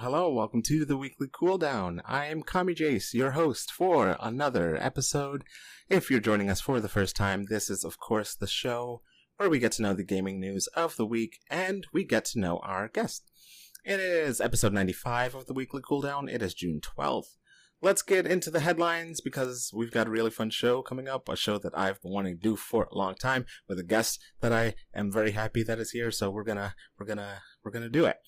hello, welcome to the Weekly Cooldown. I am Kami Jace, your host for another episode. If you're joining us for the first time, this is of course the show where we get to know the gaming news of the week and we get to know our guest. It is episode 95 of the Weekly Cooldown. It is June 12th. Let's get into the headlines because we've got a really fun show coming up, a show that I've been wanting to do for a long time with a guest that I am very happy that is here. So we're gonna do it.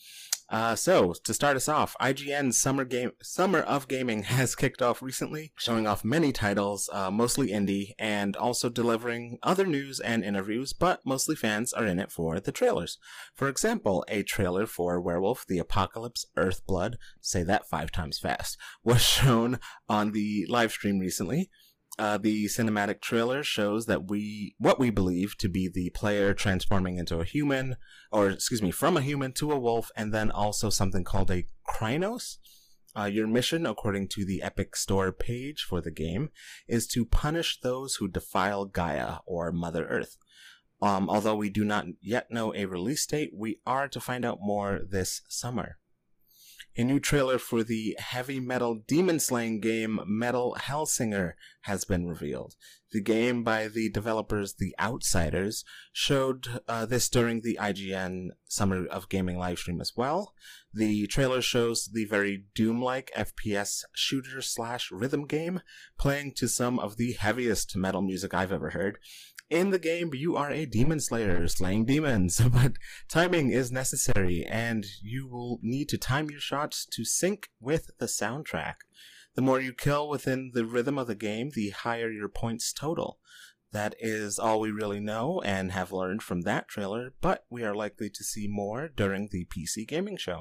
So to start us off, IGN's Summer of Gaming has kicked off recently, showing off many titles, mostly indie, and also delivering other news and interviews, but mostly fans are in it for the trailers. For example, a trailer for Werewolf the Apocalypse Earthblood, say that 5 times fast, was shown on the live stream recently. The cinematic trailer shows that what we believe to be the player transforming into a human, from a human to a wolf, and then also something called a Krynos. Your mission, according to the Epic Store page for the game, is to punish those who defile Gaia, or Mother Earth. Although we do not yet know a release date, we are to find out more this summer. A new trailer for the heavy metal demon-slaying game Metal Hellsinger has been revealed. The game by the developers The Outsiders showed this during the IGN Summer of Gaming livestream as well. The trailer shows the very Doom-like FPS shooter/rhythm game playing to some of the heaviest metal music I've ever heard. In the game, you are a demon slayer slaying demons, but timing is necessary, and you will need to time your shots to sync with the soundtrack. The more you kill within the rhythm of the game, the higher your points total. That is all we really know and have learned from that trailer, but we are likely to see more during the PC Gaming Show.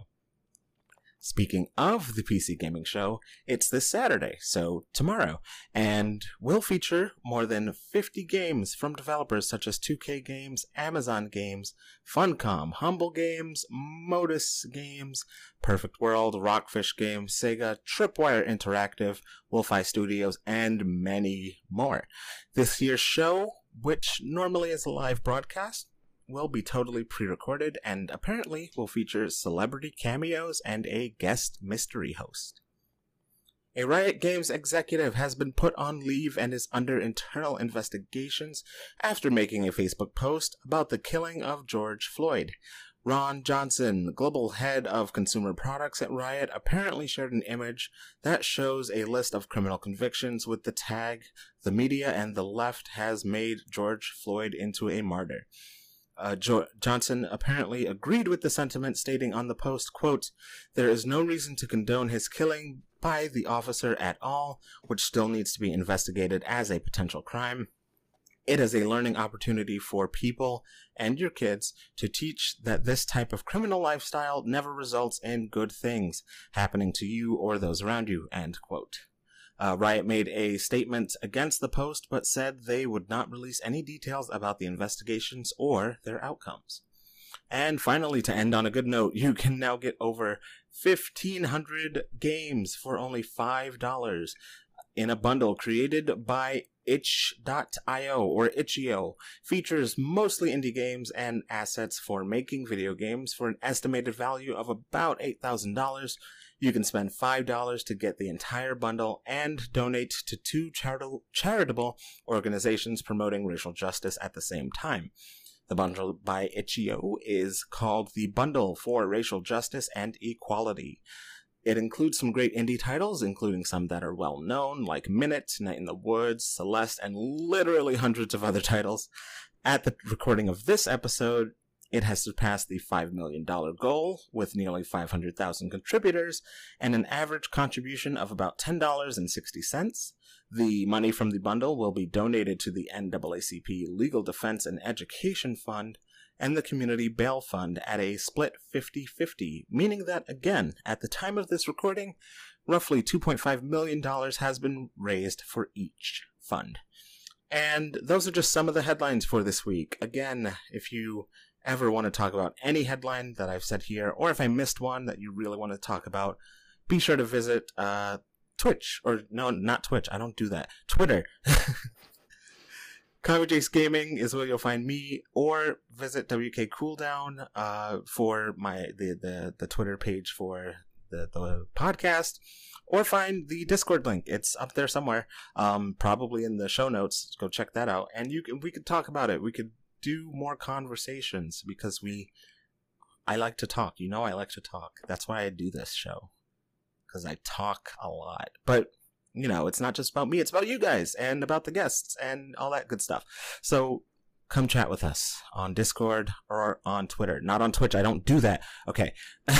Speaking of the PC Gaming Show, it's this Saturday, so tomorrow, and will feature more than 50 games from developers such as 2K Games, Amazon Games, Funcom, Humble Games, Modus Games, Perfect World, Rockfish Games, Sega, Tripwire Interactive, Wolfeye Studios, and many more. This year's show, which normally is a live broadcast, will be totally pre-recorded and apparently will feature celebrity cameos and a guest mystery host. A Riot Games executive has been put on leave and is under internal investigations after making a Facebook post about the killing of George Floyd. Ron Johnson, global head of consumer products at Riot, apparently shared an image that shows a list of criminal convictions with the tag, "The media and the left has made George Floyd into a martyr." Johnson apparently agreed with the sentiment, stating on the post, quote, "There is no reason to condone his killing by the officer at all, which still needs to be investigated as a potential crime. It is a learning opportunity for people and your kids to teach that this type of criminal lifestyle never results in good things happening to you or those around you," end quote. Riot made a statement against the post, but said they would not release any details about the investigations or their outcomes. And finally, to end on a good note, you can now get over 1,500 games for only $5 in a bundle created by itch.io or itch.io. Features mostly indie games and assets for making video games for an estimated value of about $8,000. You can spend $5 to get the entire bundle and donate to 2 charitable organizations promoting racial justice at the same time. The bundle by itch.io is called the Bundle for Racial Justice and Equality. It includes some great indie titles, including some that are well known, like Minute, Night in the Woods, Celeste, and literally hundreds of other titles. At the recording of this episode, it has surpassed the $5 million goal, with nearly 500,000 contributors, and an average contribution of about $10.60. The money from the bundle will be donated to the NAACP Legal Defense and Education Fund and the Community Bail Fund at a split 50-50, meaning that, again, at the time of this recording, roughly $2.5 million has been raised for each fund. And those are just some of the headlines for this week. Again, if you ever want to talk about any headline that I've said here, or if I missed one that you really want to talk about, be sure to visit Twitch, or no, not Twitch, I don't do that, Twitter. Kami Jace Gaming is where you'll find me, or visit WK Cooldown for the Twitter page for the podcast, or find the Discord link. It's up there somewhere, probably in the show notes. Go check that out, and we could talk about it. We could do more conversations because I like to talk. I like to talk. That's why I do this show, because I talk a lot. But it's not just about me. It's about you guys and about the guests and all that good stuff. So come chat with us on Discord or on Twitter. Not on Twitch. I don't do that. Okay.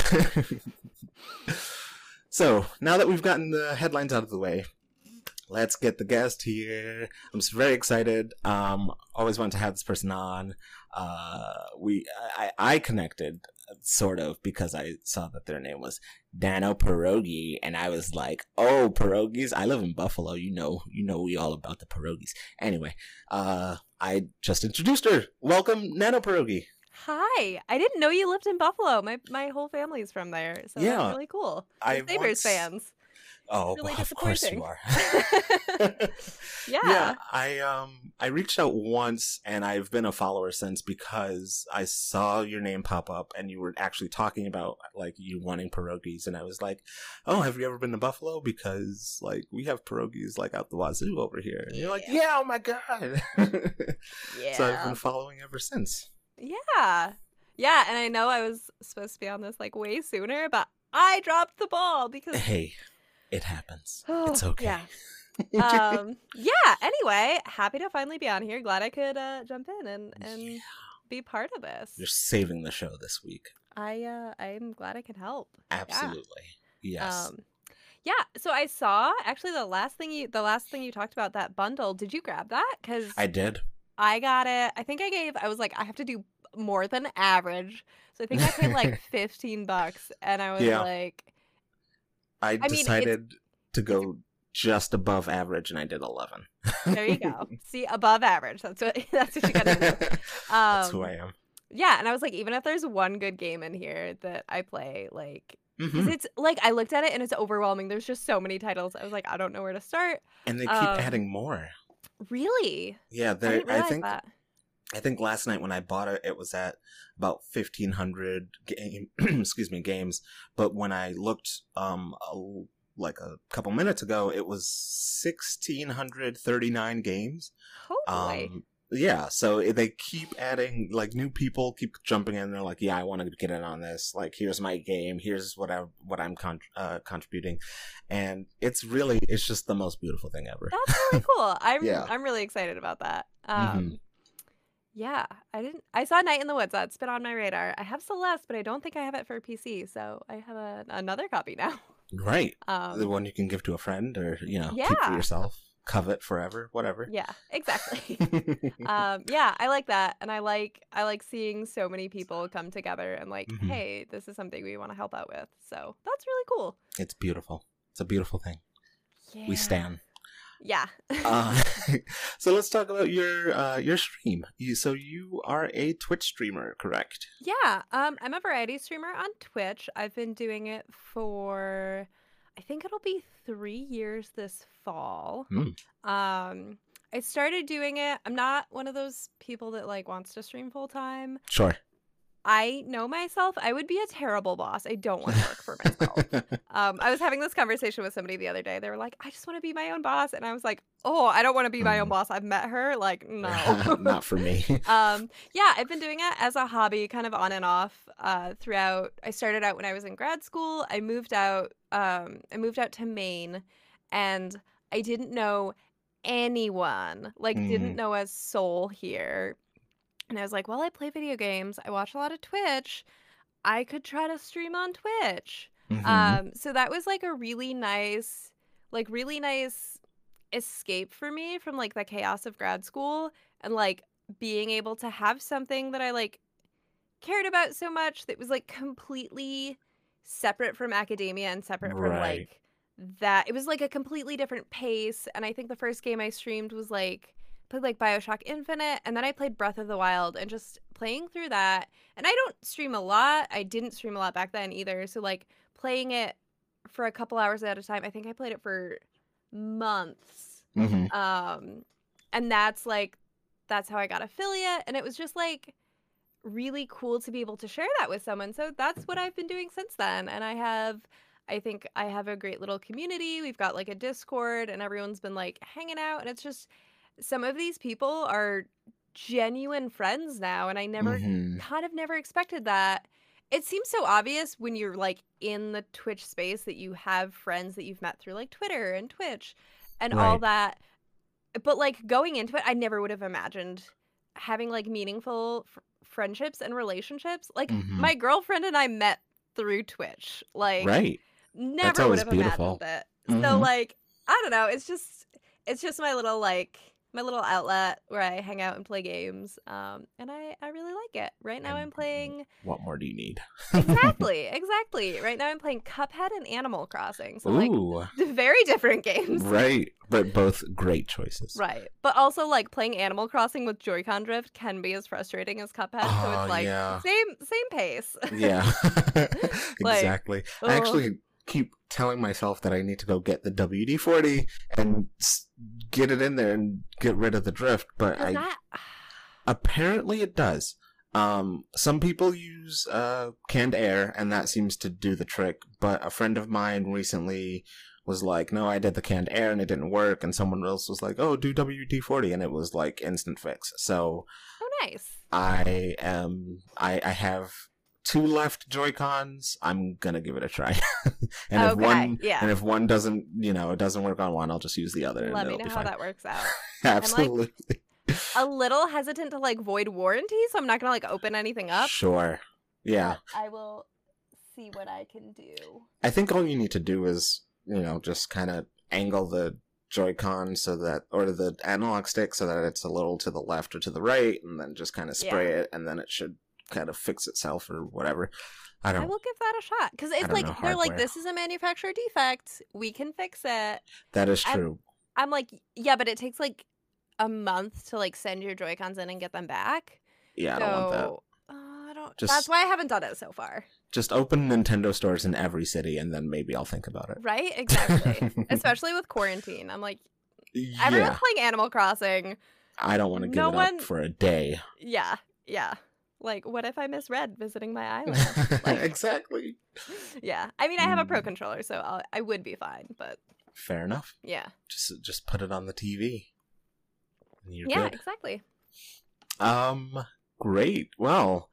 So now that we've gotten the headlines out of the way, let's get the guest here. I'm very excited. Always wanted to have this person on. I connected sort of because I saw that their name was Dano Pierogi, and I was like, oh, pierogies. I live in Buffalo. You know we all about the pierogies. Anyway, I just introduced her. Welcome, Nano Pierogi. Hi. I didn't know you lived in Buffalo. My whole family's from there, so yeah, that's really cool. Sabres fans. Oh, really well, of course you are. Yeah. I reached out once, and I've been a follower since because I saw your name pop up, and you were actually talking about like you wanting pierogies, and I was like, "Oh, have you ever been to Buffalo? Because like we have pierogies like out the wazoo over here." And you're like, "Yeah, oh my god!" Yeah. So I've been following ever since. Yeah, and I know I was supposed to be on this like way sooner, but I dropped the ball because hey. It happens. It's okay. Yeah. Anyway, happy to finally be on here. Glad I could jump in and be part of this. You're saving the show this week. I'm glad I can help. Absolutely. Yeah. Yes. So I saw actually the last thing you talked about, that bundle. Did you grab that? Because I did. I got it. I think I was like, I have to do more than average. So I think I paid like $15, and I was like, I decided to go just above average, and I did 11. There you go. See, above average. That's what you gotta do. That's who I am. Yeah, and I was like, even if there's one good game in here that I play, like, because it's like I looked at it and it's overwhelming. There's just so many titles. I was like, I don't know where to start. And they keep adding more. Really? Yeah, I think last night when I bought it, it was at about 1,500 games. But when I looked like a couple minutes ago, it was 1,639 games. Holy. Yeah, so they keep adding, like, new people keep jumping in. They're like, yeah, I want to get in on this. Like, here's my game. Here's what I'm contributing. And it's just the most beautiful thing ever. That's really cool. I'm really excited about that. Yeah, I saw Night in the Woods. That's been on my radar. I have Celeste, but I don't think I have it for PC, so I have another copy now. Right. The one you can give to a friend or, keep for yourself. Covet forever, whatever. Yeah, exactly. I like that. And I like seeing so many people come together and like, hey, this is something we want to help out with. So that's really cool. It's beautiful. It's a beautiful thing. Yeah. We stan. Yeah. So let's talk about your stream. So you are a Twitch streamer, correct? Yeah. I'm a variety streamer on Twitch. I've been doing it for, I think it'll be 3 years this fall. I started doing it. I'm not one of those people that like wants to stream full time. Sure. I know myself. I would be a terrible boss. I don't want to work for myself. I was having this conversation with somebody the other day. They were like, I just want to be my own boss. And I was like, oh, I don't want to be my own boss. I've met her. Like, no. Not for me. I've been doing it as a hobby, kind of on and off throughout. I started out when I was in grad school. I moved out to Maine, and I didn't know anyone, didn't know a soul here. And I was like, well, I play video games. I watch a lot of Twitch. I could try to stream on Twitch. So that was like a really nice escape for me from like the chaos of grad school, and like being able to have something that I like cared about so much that was like completely separate from academia and separate from like that. It was like a completely different pace. And I think the first game I streamed was played like BioShock Infinite, and then I played Breath of the Wild, and just playing through that. And I don't stream a lot. I didn't stream a lot back then either. So like playing it for a couple hours at a time. I think I played it for months. And that's how I got affiliate, and it was just like really cool to be able to share that with someone. So that's what I've been doing since then. And I have I think I have a great little community. We've got like a Discord and everyone's been like hanging out. And it's just some of these people are genuine friends now. And I never Hmm. kind of never expected that. It seems so obvious when you're like in the Twitch space that you have friends that you've met through like Twitter and Twitch and all Right. that. But like going into it, I never would have imagined having like meaningful friendships and relationships. Like Hmm. my girlfriend and I met through Twitch. Like Right. That's never would always have imagined beautiful. it. So Hmm. like I don't know, it's just my little like my little outlet where I hang out and play games. And I really like it. Right now And I'm playing what more do you need? exactly. Right now I'm playing Cuphead and Animal Crossing. So like Ooh, very different games. right. But both great choices. Right. But also like playing Animal Crossing with Joy-Con drift can be as frustrating as Cuphead, so Oh, it's like yeah. same pace. Yeah. Like, Exactly. I oh, actually keep telling myself that I need to go get the WD-40 and get it in there and get rid of the drift, but does I that apparently it does. Some people use canned air, and that seems to do the trick. But a friend of mine recently was like, "No, I did the canned air and it didn't work." And someone else was like, "Oh, do WD-40," and it was like instant fix. So Oh, nice. I have two left Joy Cons. I'm gonna give it a try, and Okay, yeah. if one doesn't, it doesn't work on one, I'll just use the other, and Let me it'll know be how fine. that works out. I'm like Absolutely. a little hesitant to like void warranty, so I'm not gonna like open anything up, Sure. Yeah. but I will see what I can do. I think all you need to do is, just kind of angle the Joy-Con or the analog stick so that it's a little to the left or to the right, and then just kind of spray it, and then it should kind of fix itself or whatever. I I don't, will give that a shot because I it's don't like know they're like hardware. this is a manufacturer defect. We can fix it. That is And true. I'm like, yeah, but it takes like a month to like send your Joy-Cons in and get them back. Yeah, I don't want that. So I don't. That's Just, why I haven't done it so far. just open Nintendo stores in every city, and then maybe I'll think about Right? Exactly. it. Especially with quarantine. I'm like, everyone's Yeah, playing Animal Crossing. I don't want to give No it up one. for a day. Yeah. Yeah. Like, what if I misread visiting my island? Like, Exactly. yeah. I mean, I have a pro Mm, controller, so I would be fine. But fair enough. yeah. Just put it on the TV, and you're Yeah. good. Exactly. Um, Great. Well,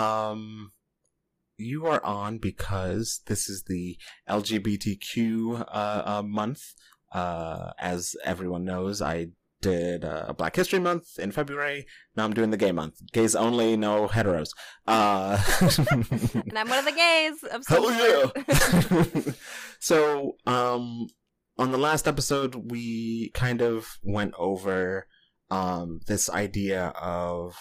you are on because this is the LGBTQ month. As everyone knows, I did Black History Month in February. Now I'm doing the gay month. Gays only, no heteros. And I'm one of the gays of some Hell sort. yeah! So, on the last episode, we kind of went over this idea of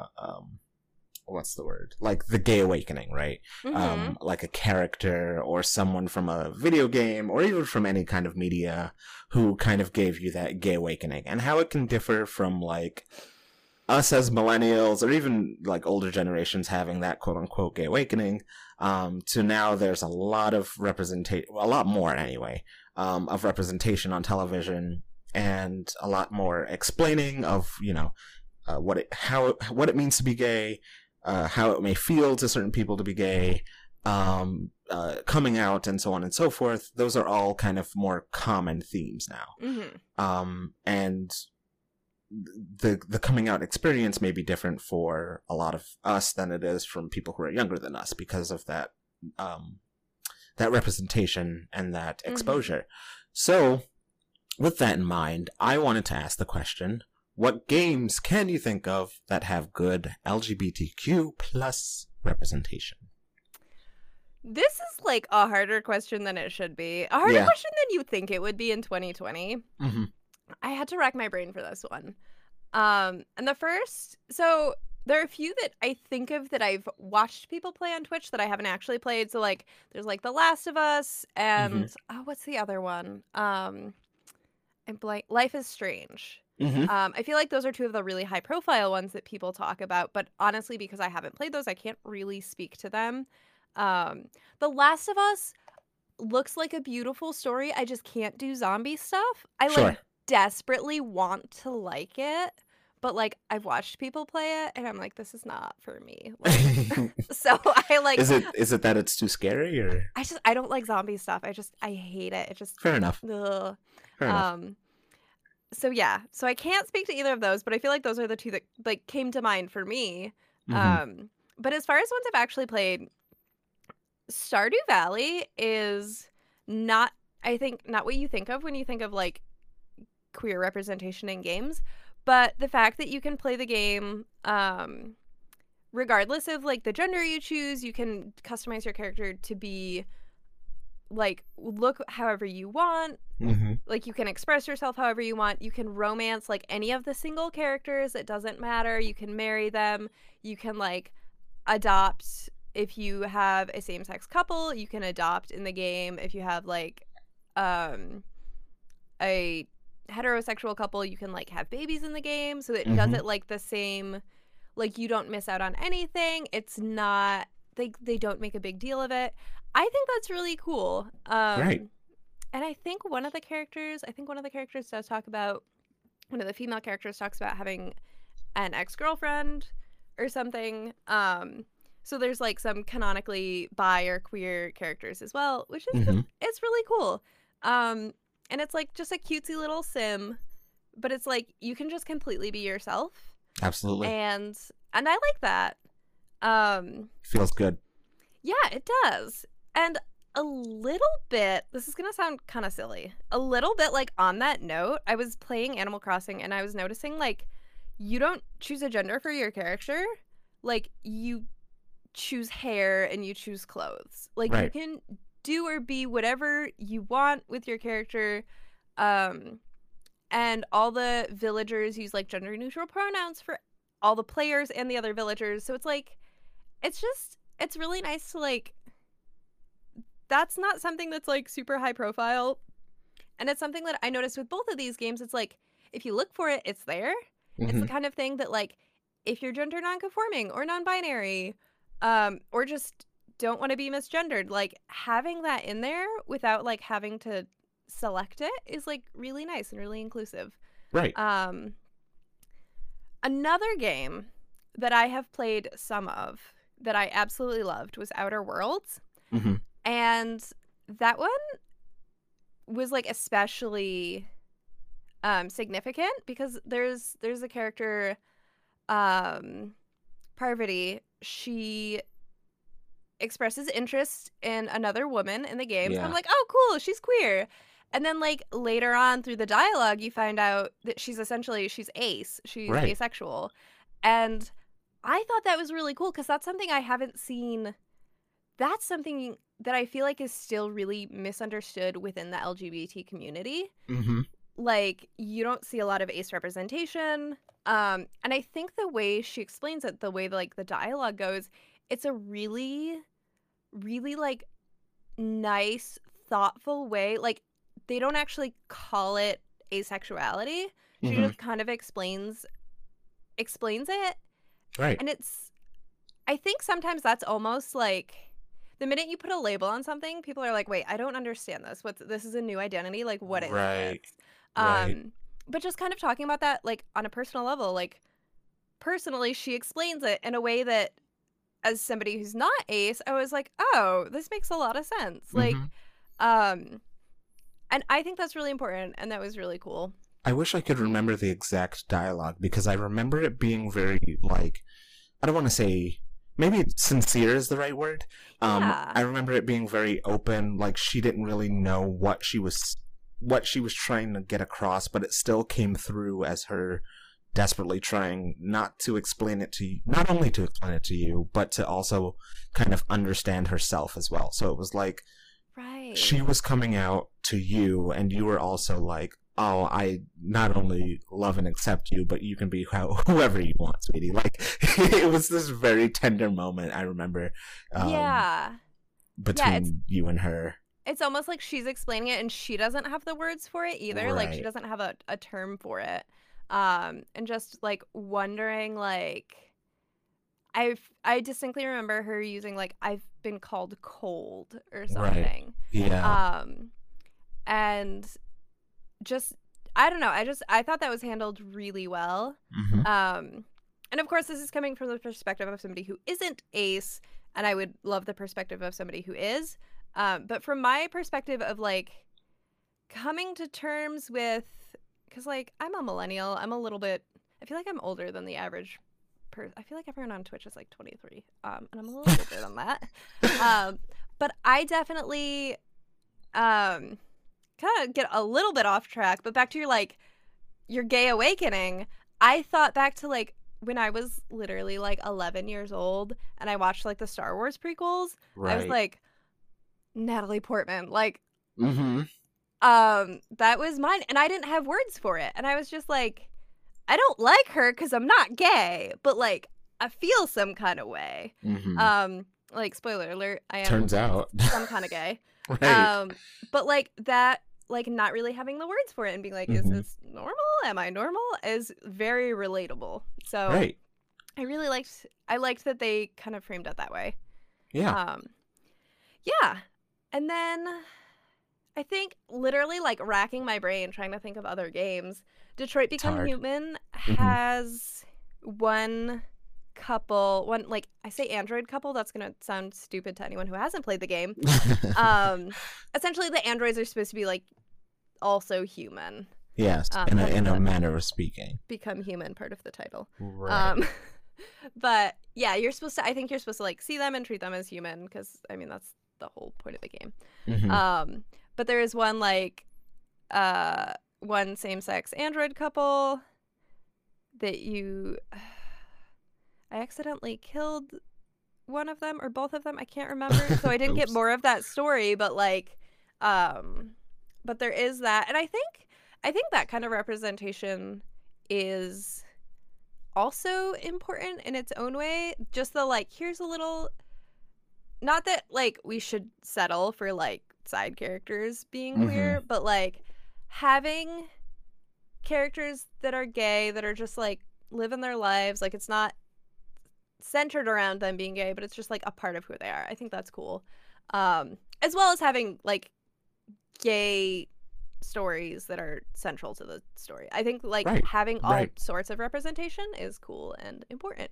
what's the word? Like the gay awakening, right? Mm-hmm. Like a character or someone from a video game or even from any kind of media who kind of gave you that gay awakening, and how it can differ from like us as millennials or even like older generations having that quote unquote gay awakening, to now there's a lot of representation, a lot more anyway, of representation on television, and a lot more explaining of, what it means to be gay, how it may feel to certain people to be gay, coming out, and so on and so forth. Those are all kind of more common themes now. Mm-hmm. And the coming out experience may be different for a lot of us than it is from people who are younger than us because of that that representation and that Mm-hmm. exposure. So, with that in mind, I wanted to ask the question: what games can you think of that have good LGBTQ plus representation? This is like a harder question than it should be. A harder Yeah. question than you think it would be in 2020. Mm-hmm. I had to rack my brain for this one. And the first, so there are a few that I think of that I've watched people play on Twitch that I haven't actually played. So like, there's like The Last of Us, and what's the other one? And blank. Life is Strange. Mm-hmm. I feel like those are two of the really high profile ones that people talk about, but honestly, because I haven't played those, I can't really speak to them. The Last of Us looks like a beautiful story. I just can't do zombie stuff. I Sure. like desperately want to like it, but like I've watched people play it and I'm like, this is not for me. Like, so I like Is it that it's too scary, or I don't like zombie stuff. I hate it. It just fair enough? ugh. Fair enough. So yeah. So I can't speak to either of those, but I feel like those are the two that like came to mind for me. Mhm. But as far as ones I've actually played, Stardew Valley is not, I think, not what you think of when you think of like queer representation in games, but the fact that you can play the game regardless of like the gender you choose, you can customize your character to be like look however you want. Mhm. Like you can express yourself however you want. You can romance like any of the single characters. It doesn't matter. You can marry them. You can like adopt if you have a same-sex couple. You can adopt in the game if you have like a heterosexual couple. You can like have babies in the game. So it does Mhm. it like the same. Like you don't miss out on anything. It's not they don't make a big deal of it. I think that's really cool. Right. And I think one of the characters does talk about, one of the female characters talks about having an ex-girlfriend or something. So there's like some canonically bi or queer characters as well, which is just, Mhm. it's really cool. And it's like just a cutesy little sim, but it's like you can just completely be yourself, Absolutely. and I like that. Feels good. Yeah, it does. And a little bit, this is going to sound kind of silly. A little bit like on that note, I was playing Animal Crossing and I was noticing like you don't choose a gender for your character. Like you choose hair and you choose clothes. Like you Right. can do or be whatever you want with your character. Um and all the villagers use like gender neutral pronouns for all the players and the other villagers. So it's like it's really nice to like, that's not something that's like super high profile, and it's something that I noticed with both of these games. It's like if you look for it, it's there. It's the Mhm. kind of thing that like if you're gender nonconforming or non-binary, or just don't want to be misgendered, like having that in there without like having to select it is like really nice and really inclusive. Right. um Another game that I have played some of that I absolutely loved was Outer Worlds. Mhm. And that one was like especially significant because there's a character, um Parvati. She expresses interest in another woman in the game. So I'm Yeah. like, oh cool, she's queer. And then like later on through the dialogue you find out that she's ace. She's Right. asexual. And I thought that was really cool because that's something I haven't seen. That's something that I feel like is still really misunderstood within the LGBT community. Mhm. Like you don't see a lot of ace representation. And I think the way she explains it, the way like the dialogue goes, it's a really, really like nice, thoughtful way. Like they don't actually call it asexuality. She Mhm. just kind of explains it. Right. And I think sometimes that's almost like the minute you put a label on something, people are like, "Wait, I don't understand this. This is a new identity. Like, what is this?" Right. Right. But just kind of talking about that, like on a personal level, like personally, she explains it in a way that, as somebody who's not ace, I was like, "Oh, this makes a lot of sense." Like, Mhm. and I think that's really important, and that was really cool. I wish I could remember the exact dialogue because I remember it being very like, I don't want to say, maybe sincere is the right word. Yeah. I remember it being very open, like she didn't really know what she was trying to get across, but it still came through as her desperately trying not to explain it to you, not only to explain it to you, but to also kind of understand herself as well. So it was like Right. she was coming out to you, and you were also like, oh, I not only love and accept you, but you can be whoever you want, sweetie. Like, it was this very tender moment, I remember, Yeah. between you and her. It's almost like she's explaining it and she doesn't have the words for it either. Like she Right. doesn't have a term for it. And just like wondering, like I distinctly remember her using like I've been called cold or Right. something. Yeah. And just I don't know. I thought that was handled really well. And of course, this is coming from the perspective of somebody who isn't Ace, and I would love the perspective of somebody who is. But from my perspective of like coming to terms with, because like I'm a millennial, I'm a little bit, I feel like I'm older than the average person. I feel like everyone on Twitch is like 23, and I'm a little older than that. But I definitely kind of get a little bit off track, but back to your gay awakening. I thought back to like when I was literally like 11 years old and I watched like the Star Wars prequels. Right. I was like, Natalie Portman, like, Mm-hmm. that was mine, and I didn't have words for it, and I was just like, I don't like her because I'm not gay, but like I feel some kind of way. Like, spoiler alert, I am Turns out some kind of gay. Right. But like that, like not really having the words for it and being like, is this normal? Am I normal? Is very relatable. So Right. I liked that they kind of framed it that way. Yeah. Yeah. And then I think literally like racking my brain trying to think of other games. Detroit Become Human has one couple, like I say android couple, that's gonna sound stupid to anyone who hasn't played the game. Essentially the androids are supposed to be like also human. Yes, in a manner of speaking. Become human, part of the title. Right. But yeah, I think you're supposed to like see them and treat them as human, because I mean that's the whole point of the game. But there is one like one same-sex android couple that I accidentally killed one of them or both of them. I can't remember. So I didn't get more of that story, but like but there is that. And I think that kind of representation is also important in its own way. Just the like, here's a little, not that like we should settle for like side characters being queer, but like having characters that are gay that are just like living their lives, like it's not centered around them being gay, but it's just like a part of who they are. I think that's cool. As well as having like gay stories that are central to the story. I think like having all sorts of representation is cool and important.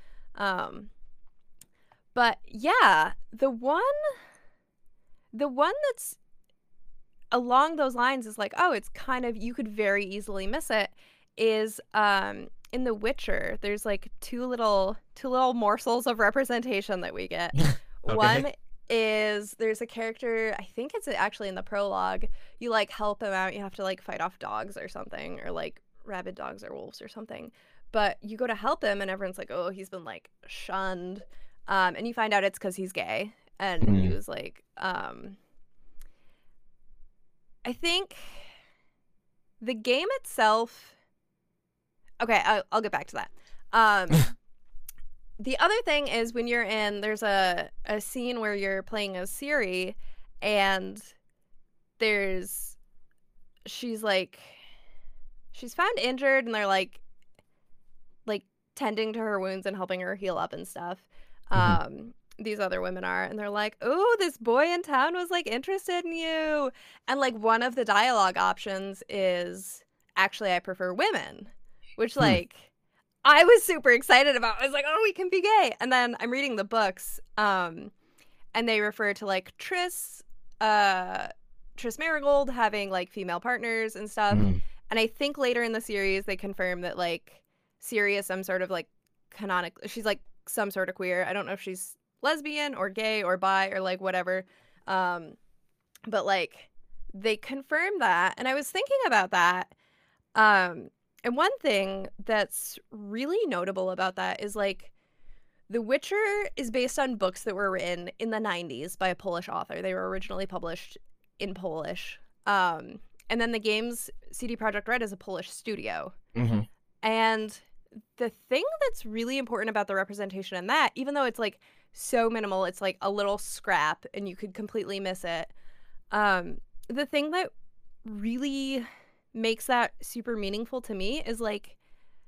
But yeah, the one that's along those lines is like, oh, it's kind of, you could very easily miss it, is in The Witcher. There's like two little morsels of representation that we get. Okay. One is there's a character, I think it's actually in the prologue, you like help him out, you have to like fight off dogs or something, or like rabid dogs or wolves or something, but you go to help him and everyone's like, oh, he's been like shunned, and you find out it's because he's gay, and he was like I think the game itself, okay, I'll get back to that. The other thing is when you're there's a scene where you're playing as Ciri, and she's found injured, and they're like tending to her wounds and helping her heal up and stuff. These other women are, and they're like, oh, this boy in town was like interested in you, and like one of the dialogue options is, actually I prefer women, which like I was super excited about. I was like, oh, we can be gay. And then I'm reading the books, and they refer to like Triss Merigold having like female partners and stuff. And I think later in the series they confirm that like Ciri is some sort of like canonical, she's like some sort of queer. I don't know if she's lesbian or gay or bi or like whatever. But like they confirm that. And I was thinking about that. And one thing that's really notable about that is like The Witcher is based on books that were written in the 90s by a Polish author. They were originally published in Polish. And then the games, CD Projekt Red is a Polish studio. And the thing that's really important about the representation in that, even though it's like so minimal, it's like a little scrap and you could completely miss it. The thing that really makes that super meaningful to me is like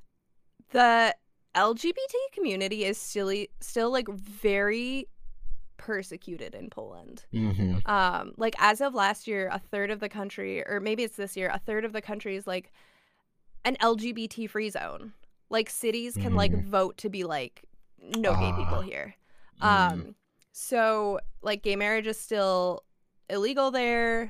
the LGBT community is still like very persecuted in Poland. Mm-hmm. Like as of last year, a third of the country, or maybe it's this year, a third of the country is like an LGBT free zone. Like cities can like vote to be like no gay people here. So like gay marriage is still illegal there.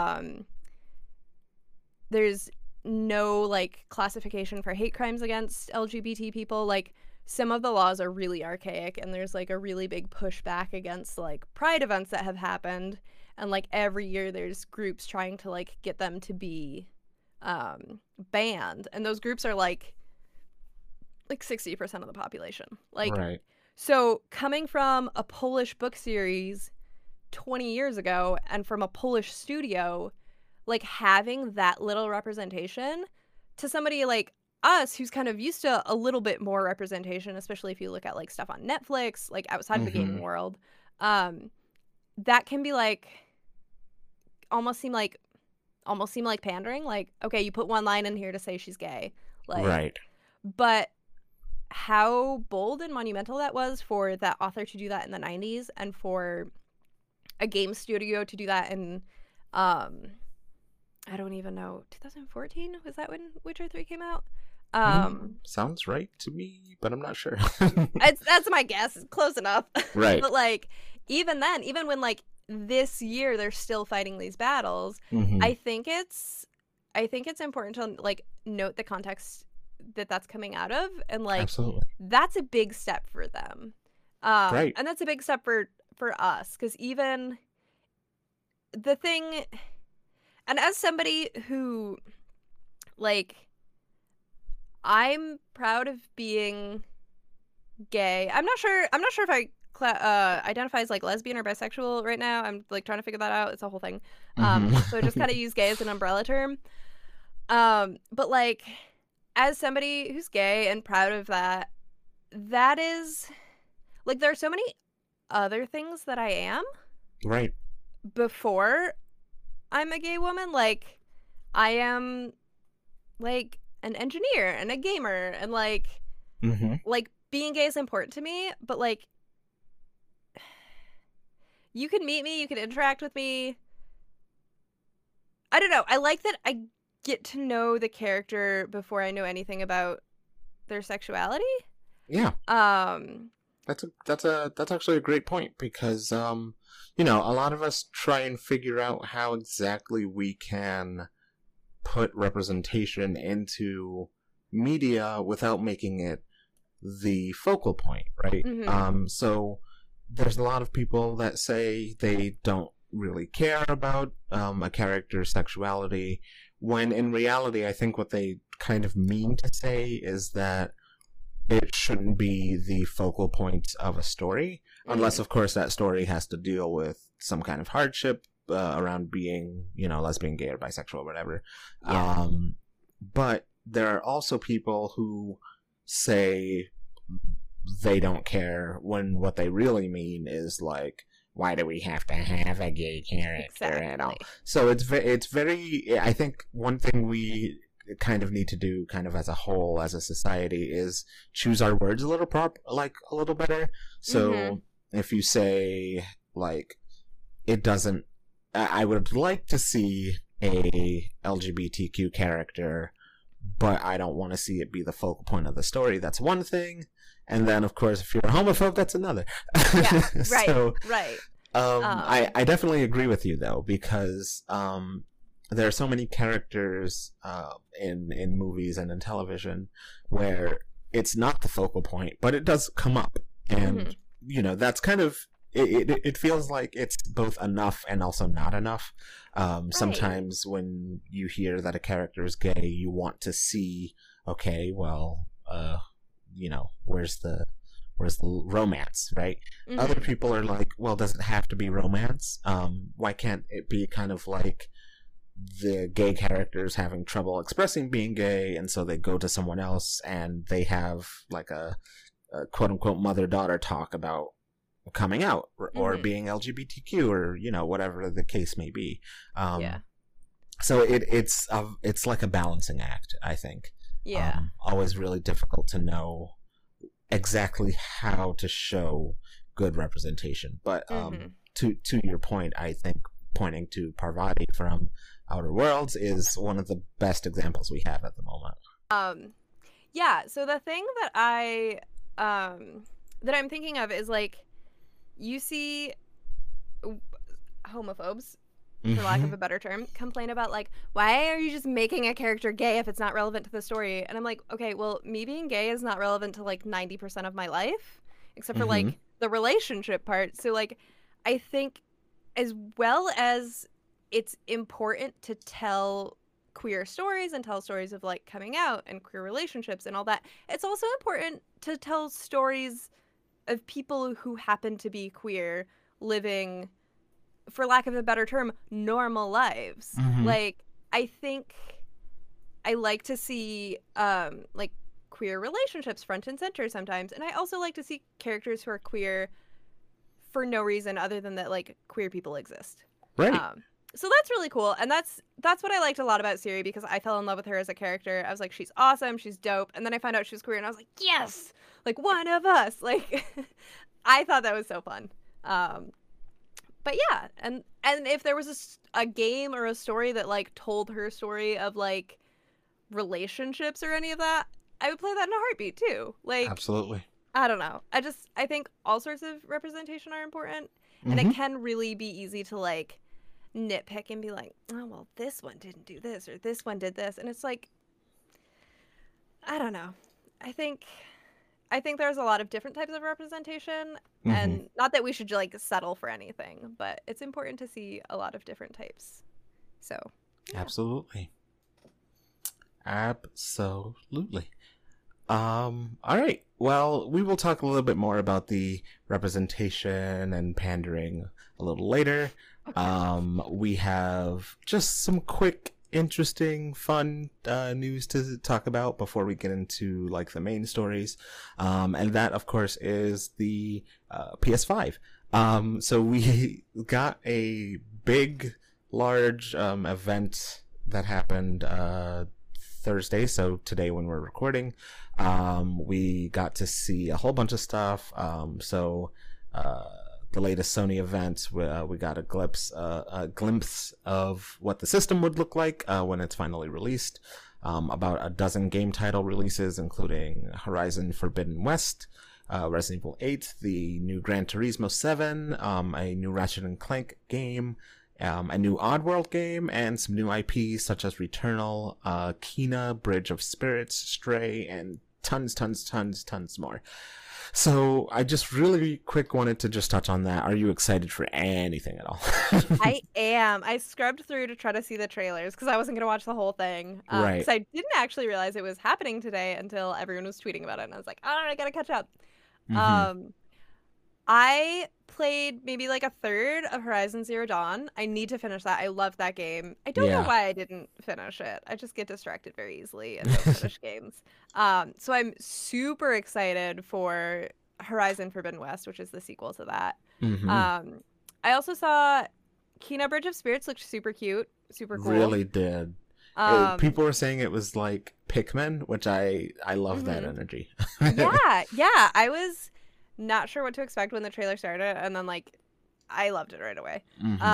There's no like classification for hate crimes against LGBT people. Like some of the laws are really archaic, and there's like a really big pushback against like pride events that have happened, and like every year there's groups trying to like get them to be banned, and those groups are like 60% of the population. Like Right. So coming from a Polish book series 20 years ago and from a Polish studio, like having that little representation to somebody like us who's kind of used to a little bit more representation, especially if you look at like stuff on Netflix, like outside of the gaming world, that can be like almost seem like pandering. Like, okay, you put one line in here to say she's gay. Like, right. But how bold and monumental that was for that author to do that in the 90s, and for a game studio to do that in I don't even know, 2014? Was that when Witcher 3 came out? Sounds right to me, but I'm not sure. That's my guess. It's close enough. Right. But like even then, even when like this year they're still fighting these battles, I think it's important to like note the context that that's coming out of, and like Absolutely. That's a big step for them. Right. And that's a big step for us, because even the thing, and as somebody who like, I'm proud of being gay. I'm not sure if I identify as like lesbian or bisexual right now. I'm like trying to figure that out. It's a whole thing. So I just kind of use gay as an umbrella term. But like, as somebody who's gay and proud of that, that is like, there are so many other things that I am right before I'm a gay woman. Like, I am like an engineer and a gamer, and like like being gay is important to me, but like, you can meet me, you can interact with me. I don't know. I like that I get to know the character before I know anything about their sexuality. Yeah. That's actually a great point, because you know, a lot of us try and figure out how exactly we can put representation into media without making it the focal point, right? So there's a lot of people that say they don't really care about a character's sexuality, when in reality I think what they kind of mean to say is that it shouldn't be the focal point of a story, unless of course that story has to deal with some kind of hardship around being, you know, lesbian, gay, or bisexual, or whatever. Yeah. But there are also people who say they don't care, when what they really mean is like, why do we have to have a gay character at all? So it's very, I think one thing we kind of need to do, kind of as a whole, as a society, is choose our words a little a little better. So if you say like, it doesn't, I would like to see a LGBTQ character, but I don't want to see it be the focal point of the story, that's one thing. And then of course, if you're a homophobe, that's another. Yeah, right. So, right. I definitely agree with you though, because there are so many characters in movies and in television where it's not the focal point, but it does come up, and you know, that's kind of it feels like it's both enough and also not enough. Sometimes when you hear that a character is gay, you want to see, okay, well, you know, where's the romance, right? Other people are like, well, does it have to be romance? Why can't it be kind of like the gay characters having trouble expressing being gay, and so they go to someone else and they have like a quote-unquote mother-daughter talk about coming out, or being LGBTQ, or, you know, whatever the case may be. So it's like a balancing act, I think. Always really difficult to know exactly how to show good representation. But Mm-hmm. to your point, I think pointing to Parvati from Outer Worlds is one of the best examples we have at the moment. Yeah, so the thing that I'm thinking of is like you see homophobes, for lack of a better term, complain about like, why are you just making a character gay if it's not relevant to the story? And I'm like, okay, well, me being gay is not relevant to like 90% of my life, except for like the relationship part. So like I think as well as it's important to tell queer stories and tell stories of like coming out and queer relationships and all that, it's also important to tell stories of people who happen to be queer living, for lack of a better term, normal lives. Like I think I like to see like queer relationships front and center sometimes, and I also like to see characters who are queer for no reason other than that like queer people exist. Right. So that's really cool, and that's what I liked a lot about Siri, because I fell in love with her as a character. I was like, she's awesome, she's dope, and then I found out she was queer, and I was like, yes, like one of us. Like, I thought that was so fun. But yeah, and if there was a game or a story that like told her story of like relationships or any of that, I would play that in a heartbeat too. Like, absolutely. I don't know. I think all sorts of representation are important, and it can really be easy to like nitpick and be like, oh well, this one didn't do this or this one did this, and it's like, I don't know. I think there's a lot of different types of representation, and not that we should like settle for anything, but it's important to see a lot of different types. So yeah. Absolutely. All right, well, we will talk a little bit more about the representation and pandering a little later. Okay. We have just some quick, interesting, fun news to talk about before we get into like the main stories, and that of course is the PS5. So we got a big, large event that happened Thursday, so today when we're recording. We got to see a whole bunch of stuff. The latest Sony event, we got a glimpse of what the system would look like when it's finally released. About a dozen game title releases, including Horizon Forbidden West, Resident Evil 8, the new Gran Turismo 7, a new Ratchet and Clank game, a new Oddworld game, and some new IPs such as Returnal, Kena, Bridge of Spirits, Stray, and tons more. So I just really quick wanted to just touch on that. Are you excited for anything at all? I am. I scrubbed through to try to see the trailers because I wasn't going to watch the whole thing. Right. Because I didn't actually realize it was happening today until everyone was tweeting about it. And I was like, all right, I got to catch up. I played maybe like a third of Horizon Zero Dawn. I need to finish that. I love that game. I don't know why I didn't finish it. I just get distracted very easily and don't finish games. So I'm super excited for Horizon Forbidden West, which is the sequel to that. I also saw Kena Bridge of Spirits looked super cute, super cool. Really did. People were saying it was like Pikmin, which I love that energy. Yeah. I was not sure what to expect when the trailer started, and then like I loved it right away.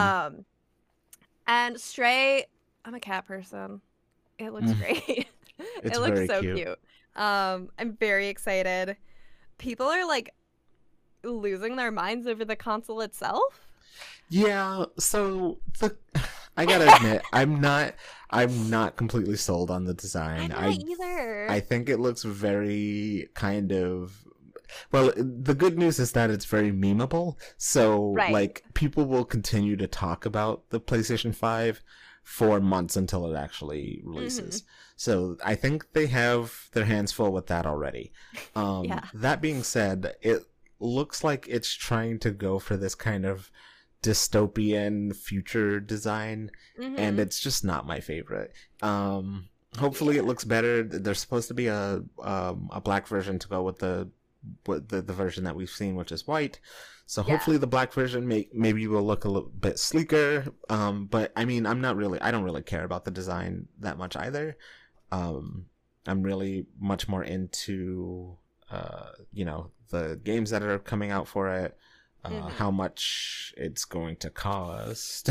And Stray, I'm a cat person. It looks great. It looks so cute. I'm very excited. People are like losing their minds over the console itself. Yeah, so I gotta admit, I'm not completely sold on the design. I'm not either. I think it looks very kind of. Well, the good news is that it's very memeable, so like people will continue to talk about the PlayStation 5 for months until it actually releases. So I think they have their hands full with that already. That being said, it looks like it's trying to go for this kind of dystopian future design, and it's just not my favorite. Hopefully it looks better. There's supposed to be a black version to go with the version that we've seen, which is white. So hopefully the black version maybe will look a little bit sleeker. But I mean, I don't really care about the design that much either. I'm really much more into the games that are coming out for it. how much it's going to cost.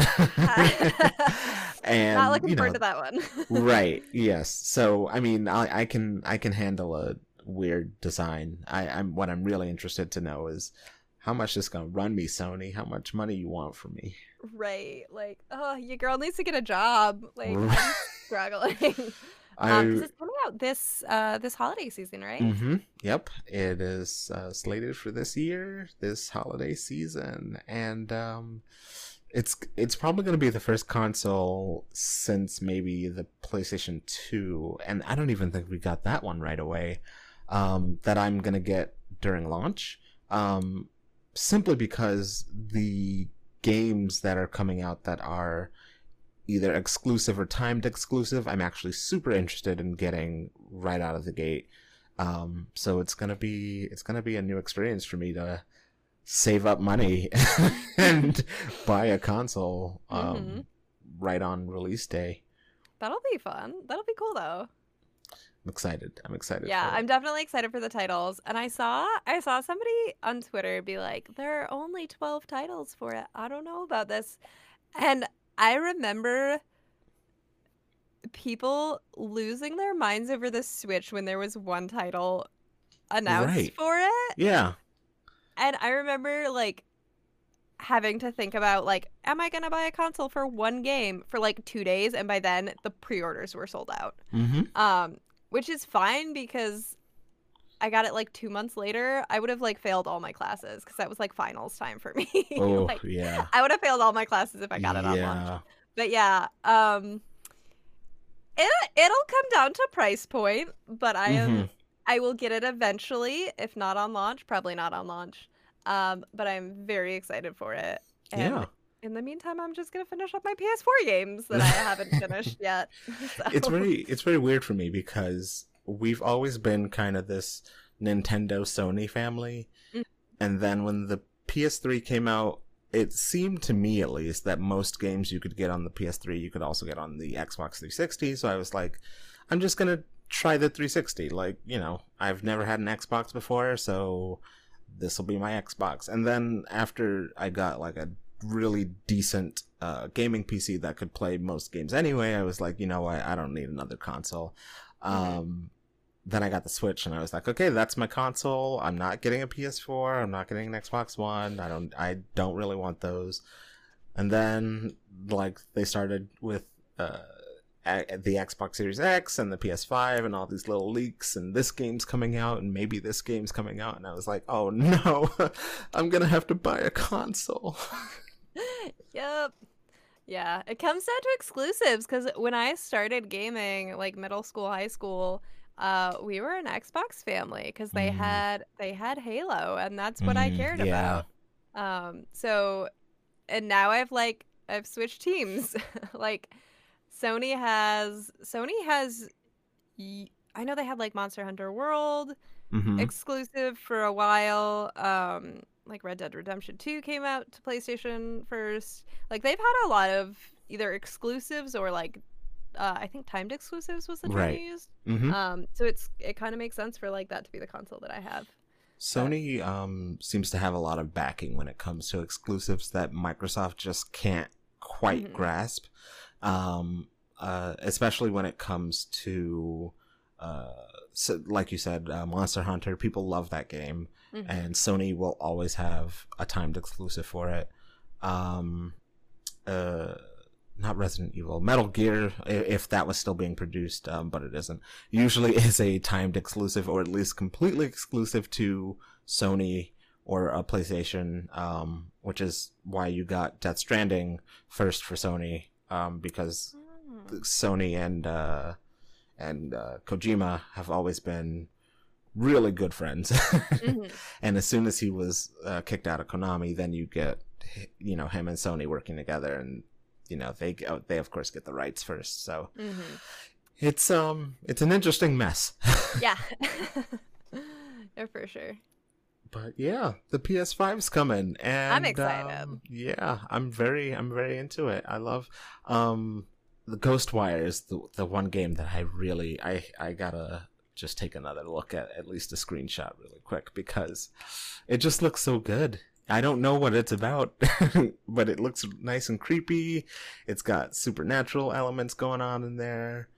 Not And looking forward to that one. right, yes. So I mean, I can handle a weird design. I'm what I'm really interested to know is how much this gonna run me, Sony. How much money you want from me? Right. Like, oh, your girl needs to get a job. Like, I'm struggling. I Because it's coming out this holiday season, right? Yep, it is slated for this year, this holiday season, and it's probably going to be the first console since maybe the PlayStation 2, and I don't even think we got that one right away. That I'm going to get during launch, simply because the games that are coming out that are either exclusive or timed exclusive, I'm actually super interested in getting right out of the gate. So it's gonna be a new experience for me to save up money and buy a console right on release day. That'll be fun. That'll be cool though. I'm excited. Yeah, for I'm definitely excited for the titles. And I saw somebody on Twitter be like, there are only 12 titles for it. I don't know about this. And I remember people losing their minds over the Switch when there was one title announced for it. Yeah. And I remember like having to think about like, am I gonna buy a console for one game for like 2 days? And by then the pre-orders were sold out. Which is fine because I got it like 2 months later. I would have like failed all my classes because that was like finals time for me. Oh, like, yeah. I would have failed all my classes if I got it on launch. But yeah, it'll come down to price point, but I will get it eventually, if not on launch, probably not on launch. But I'm very excited for it. And in the meantime, I'm just gonna finish up my PS4 games that I haven't finished yet. So. It's very weird for me because we've always been kind of this Nintendo Sony family, and then when the PS3 came out, it seemed to me at least that most games you could get on the PS3 you could also get on the Xbox 360. So I was like, I'm just gonna try the 360. Like, you know, I've never had an Xbox before, so this will be my Xbox. And then after I got like a really decent gaming PC that could play most games anyway, I was like, you know what, I don't need another console. Then I got the Switch and I was like, okay, that's my console. I'm not getting a PS4, I'm not getting an Xbox One. I don't really want those. And then like they started with the Xbox Series X and the PS5 and all these little leaks, and this game's coming out and maybe this game's coming out, and I was like, oh no, I'm gonna have to buy a console. Yep. Yeah, it comes down to exclusives because when I started gaming, like middle school, high school, we were an Xbox family because they had Halo, and that's what I cared about. So, and now I've switched teams. Like Sony has I know they had like Monster Hunter World exclusive for a while. Like Red Dead Redemption 2 came out to PlayStation first. Like they've had a lot of either exclusives or like I think timed exclusives was the term you used. So it kind of makes sense for like that to be the console that I have. Sony seems to have a lot of backing when it comes to exclusives that Microsoft just can't quite grasp. Especially when it comes to so, like you said, Monster Hunter. People love that game, and Sony will always have a timed exclusive for it. Not Resident Evil, Metal Gear, if that was still being produced, but it isn't. Usually is a timed exclusive, or at least completely exclusive to Sony or a PlayStation, which is why you got Death Stranding first for Sony, because Sony and Kojima have always been really good friends. And as soon as he was kicked out of Konami, then you get, you know, him and Sony working together, and you know they of course get the rights first. So it's an interesting mess. Yeah. Yeah, for sure. But yeah, the PS5's coming, and I'm excited. Yeah, I'm very into it. I love the Ghostwire is the one game that I really I gotta just take another look at least a screenshot really quick, because it just looks so good. I don't know what it's about, but it looks nice and creepy. It's got supernatural elements going on in there.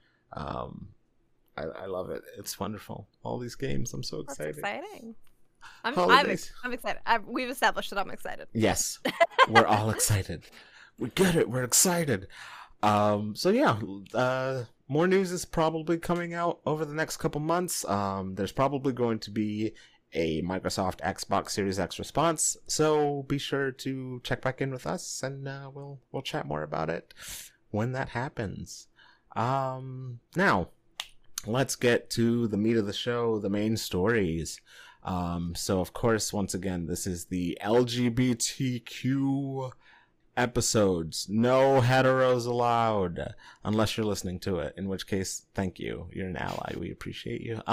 I love it. It's wonderful. All these games. I'm so excited. That's exciting. I'm excited. We've established that I'm excited. Yes, we're all excited. We get it. We're excited. So yeah, more news is probably coming out over the next couple months. There's probably going to be a Microsoft Xbox Series X response, so be sure to check back in with us, and we'll chat more about it when that happens. Now, let's get to the meat of the show, the main stories. So of course, once again, this is the LGBTQ episodes. No heteros allowed, unless you're listening to it, in which case, thank you. You're an ally. We appreciate you.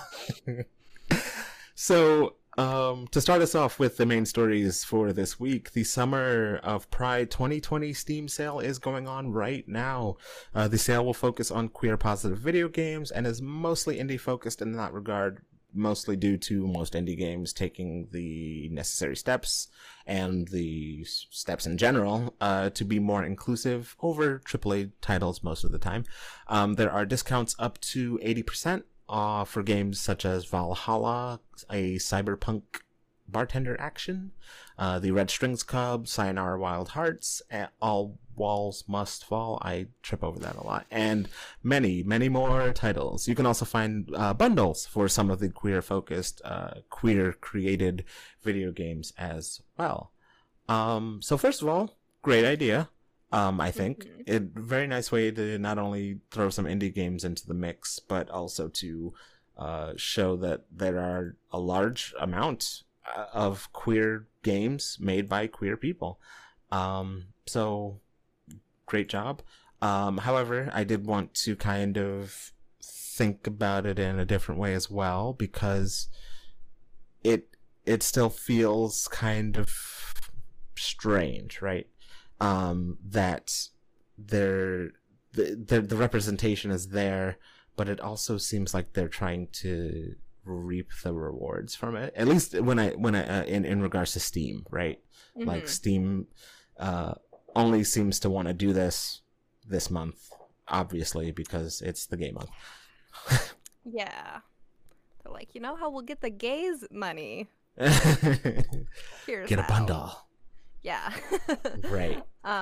So, to start us off with the main stories for this week, the Summer of Pride 2020 Steam sale is going on right now. The sale will focus on queer positive video games and is mostly indie focused in that regard, mostly due to most indie games taking the necessary steps and the steps in general to be more inclusive over AAA titles most of the time. There are discounts up to 80% for games such as Valhalla, a cyberpunk bartender action, the Red Strings Club, Sayonara Wild Hearts, All Walls Must Fall, I trip over that a lot, and many, many more titles. You can also find bundles for some of the queer-focused, queer-created video games as well. So first of all, great idea. I think it very nice way to not only throw some indie games into the mix, but also to show that there are a large amount of queer games made by queer people. So great job. However, I did want to kind of think about it in a different way as well, because it still feels kind of strange, right? That the representation is there, but it also seems like they're trying to reap the rewards from it. At least when I in regards to Steam, right? Mm-hmm. Like Steam only seems to want to do this month, obviously, because it's the game month. Yeah, they're like, you know how we'll get the gays money? Here's get a bundle. Yeah. Right.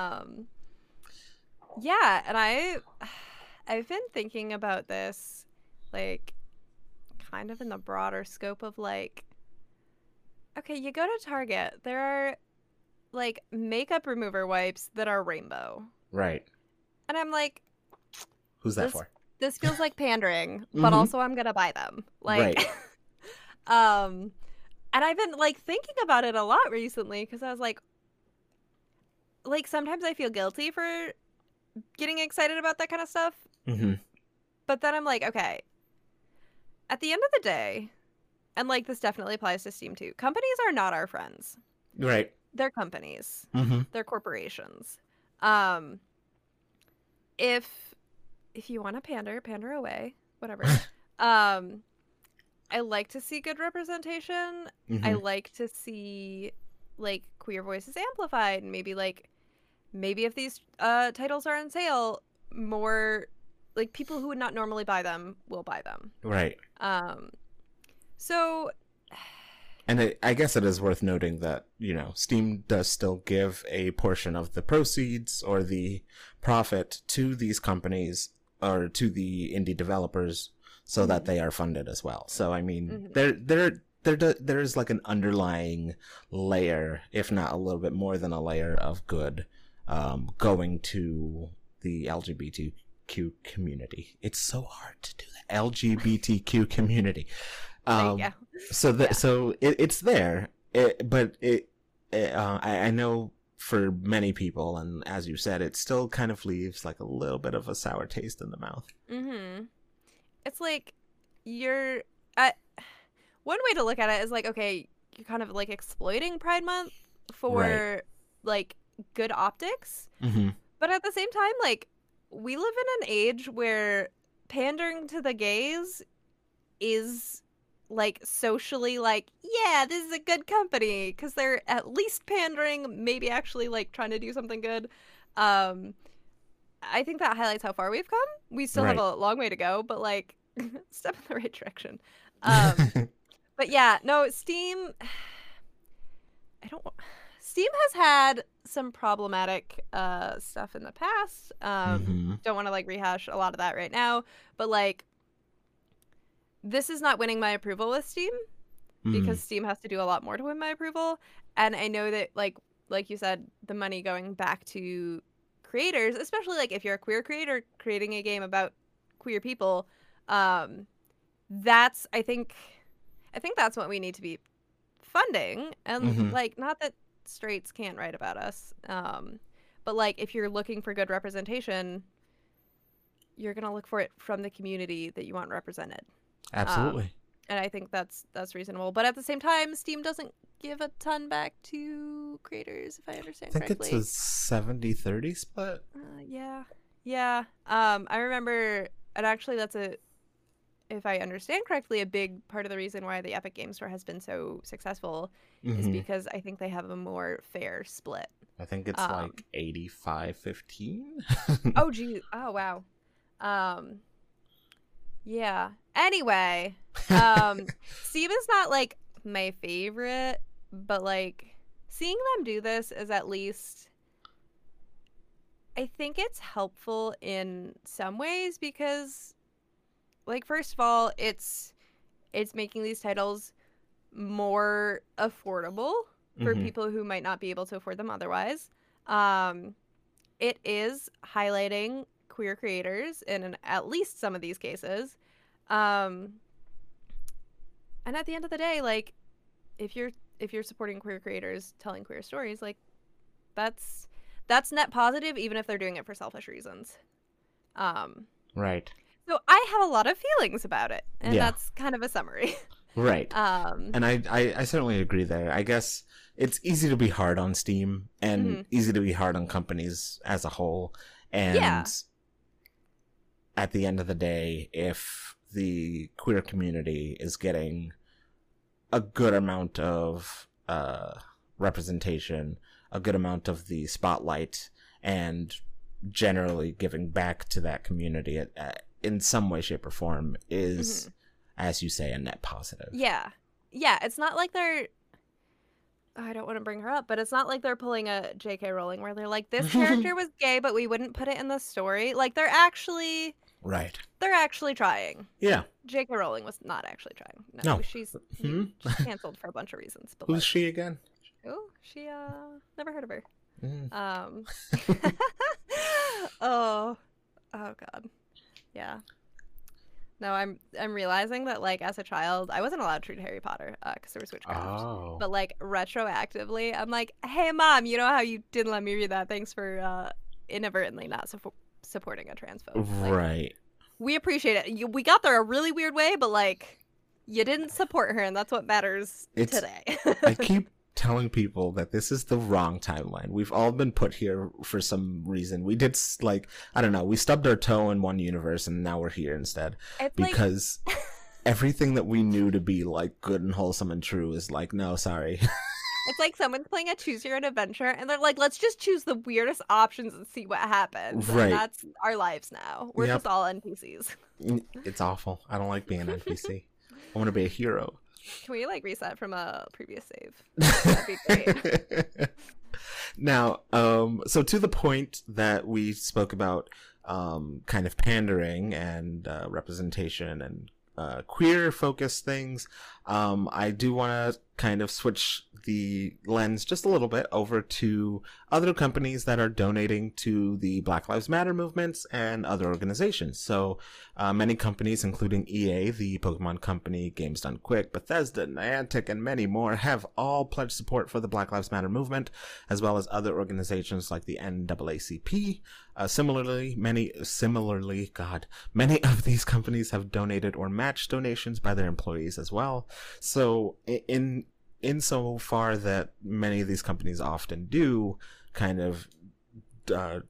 Yeah, and I've been thinking about this, like, kind of in the broader scope of, like, okay, you go to Target, there are, like, makeup remover wipes that are rainbow. Right. And I'm like, who's that for? This feels like pandering, but also I'm gonna buy them. Like, right. And I've been, like, thinking about it a lot recently, because I was like, sometimes I feel guilty for getting excited about that kind of stuff. Mm-hmm. But then I'm like, okay, at the end of the day, and, like, this definitely applies to Steam too, companies are not our friends. Right. They're companies. Mm-hmm. They're corporations. If you want to pander away, whatever. I like to see good representation. Mm-hmm. I like to see, like, queer voices amplified, and maybe if these titles are on sale, more, like, people who would not normally buy them will buy them. Right. So, and I guess it is worth noting that, you know, Steam does still give a portion of the proceeds or the profit to these companies or to the indie developers, so that they are funded as well. So I mean, there is like an underlying layer, if not a little bit more than a layer, of good going to the LGBTQ community. It's so hard to do that. LGBTQ community. There you go. So it's there, but I know for many people, and as you said, it still kind of leaves like a little bit of a sour taste in the mouth. Mm-hmm. It's like one way to look at it is like, okay, you're kind of like exploiting Pride Month for like good optics. Mm-hmm. But at the same time, like, we live in an age where pandering to the gays is like socially like, yeah, this is a good company because they're at least pandering, maybe actually like trying to do something good. Um, I think that highlights how far we've come. We still have Right. a long way to go, but like step in the right direction. Um, but yeah, no, Steam. I don't. Steam has had some problematic stuff in the past. Hmm. Don't want to like rehash a lot of that right now, but like this is not winning my approval with Steam because Steam has to do a lot more to win my approval. And I know that like you said, the money going back to creators, especially like if you're a queer creator creating a game about queer people, that's I think that's what we need to be funding. And Hmm. like not that straights can't write about us, but like if you're looking for good representation, you're gonna look for it from the community that you want represented. Absolutely. And I think that's reasonable. But at the same time, Steam doesn't give a ton back to creators, if I I understand think it's correctly. a 70-30 split. Yeah, yeah. I remember, and actually, that's if I understand correctly, a big part of the reason why the Epic Game Store has been so successful is Hmm. because I think they have a more fair split. I think it's Um, like 85-15. oh geez, oh wow. Um, yeah. Anyway, Steam is not like my favorite, but like seeing them do this is at least I think it's helpful in some ways because like first of all, it's making these titles more affordable for Hmm. people who might not be able to afford them otherwise. Um, it is highlighting queer creators in at least some of these cases. Um, and at the end of the day, like if you're supporting queer creators telling queer stories, like that's net positive, even if they're doing it for selfish reasons. Um, Right. so I have a lot of feelings about it, and Yeah. that's kind of a summary. Right. um, And I certainly agree there. I guess it's easy to be hard on Steam and mhm. easy to be hard on companies as a whole. Yeah. And at the end of the day, if the queer community is getting a good amount of representation, a good amount of the spotlight, and generally giving back to that community in some way, shape, or form is, Mhm. as you say, a net positive. Yeah. Yeah, it's not like they're I don't want to bring her up, but it's not like they're pulling a J.K. Rowling where they're like, this character was gay, but we wouldn't put it in the story. Like Right. they're actually trying. Yeah. J.K. Rowling was not actually trying. No, No. she's Hmm? canceled for a bunch of reasons. But Who's like, she again? oh, she never heard of her. Mm. Um, oh, oh God, yeah. No, I'm realizing that like as a child, I wasn't allowed to read Harry Potter because there was witchcraft. Oh. But like retroactively, I'm like, hey mom, you know how you didn't let me read that? Thanks for inadvertently not supporting a transphobe. Like, Right. we appreciate it. We got there a really weird way, but like you didn't support her, and that's what matters It's today. I keep telling people that this is the wrong timeline. We've all been put here for some reason. We did like, I don't know, we stubbed our toe in one universe and now we're here instead It's like because everything that we knew to be like good and wholesome and true is like, no, sorry. it's like someone's playing a choose your own adventure, and they're like, let's just choose the weirdest options and see what happens. And Right. that's our lives now. We're Yep. just all NPCs. It's awful. I don't like being an NPC. I want to be a hero. Can we like reset from a previous save? That'd be great. Now, so to the point that we spoke about, kind of pandering and representation and queer focused things, I do want to kind of switch the lens just a little bit over to other companies that are donating to the Black Lives Matter movements and other organizations. So many companies, including EA, the Pokemon company, Games Done Quick, Bethesda, Niantic, and many more, have all pledged support for the Black Lives Matter movement, as well as other organizations like the NAACP. Similarly, many of these companies have donated or matched donations by their employees as well. So in so far that many of these companies often do kind of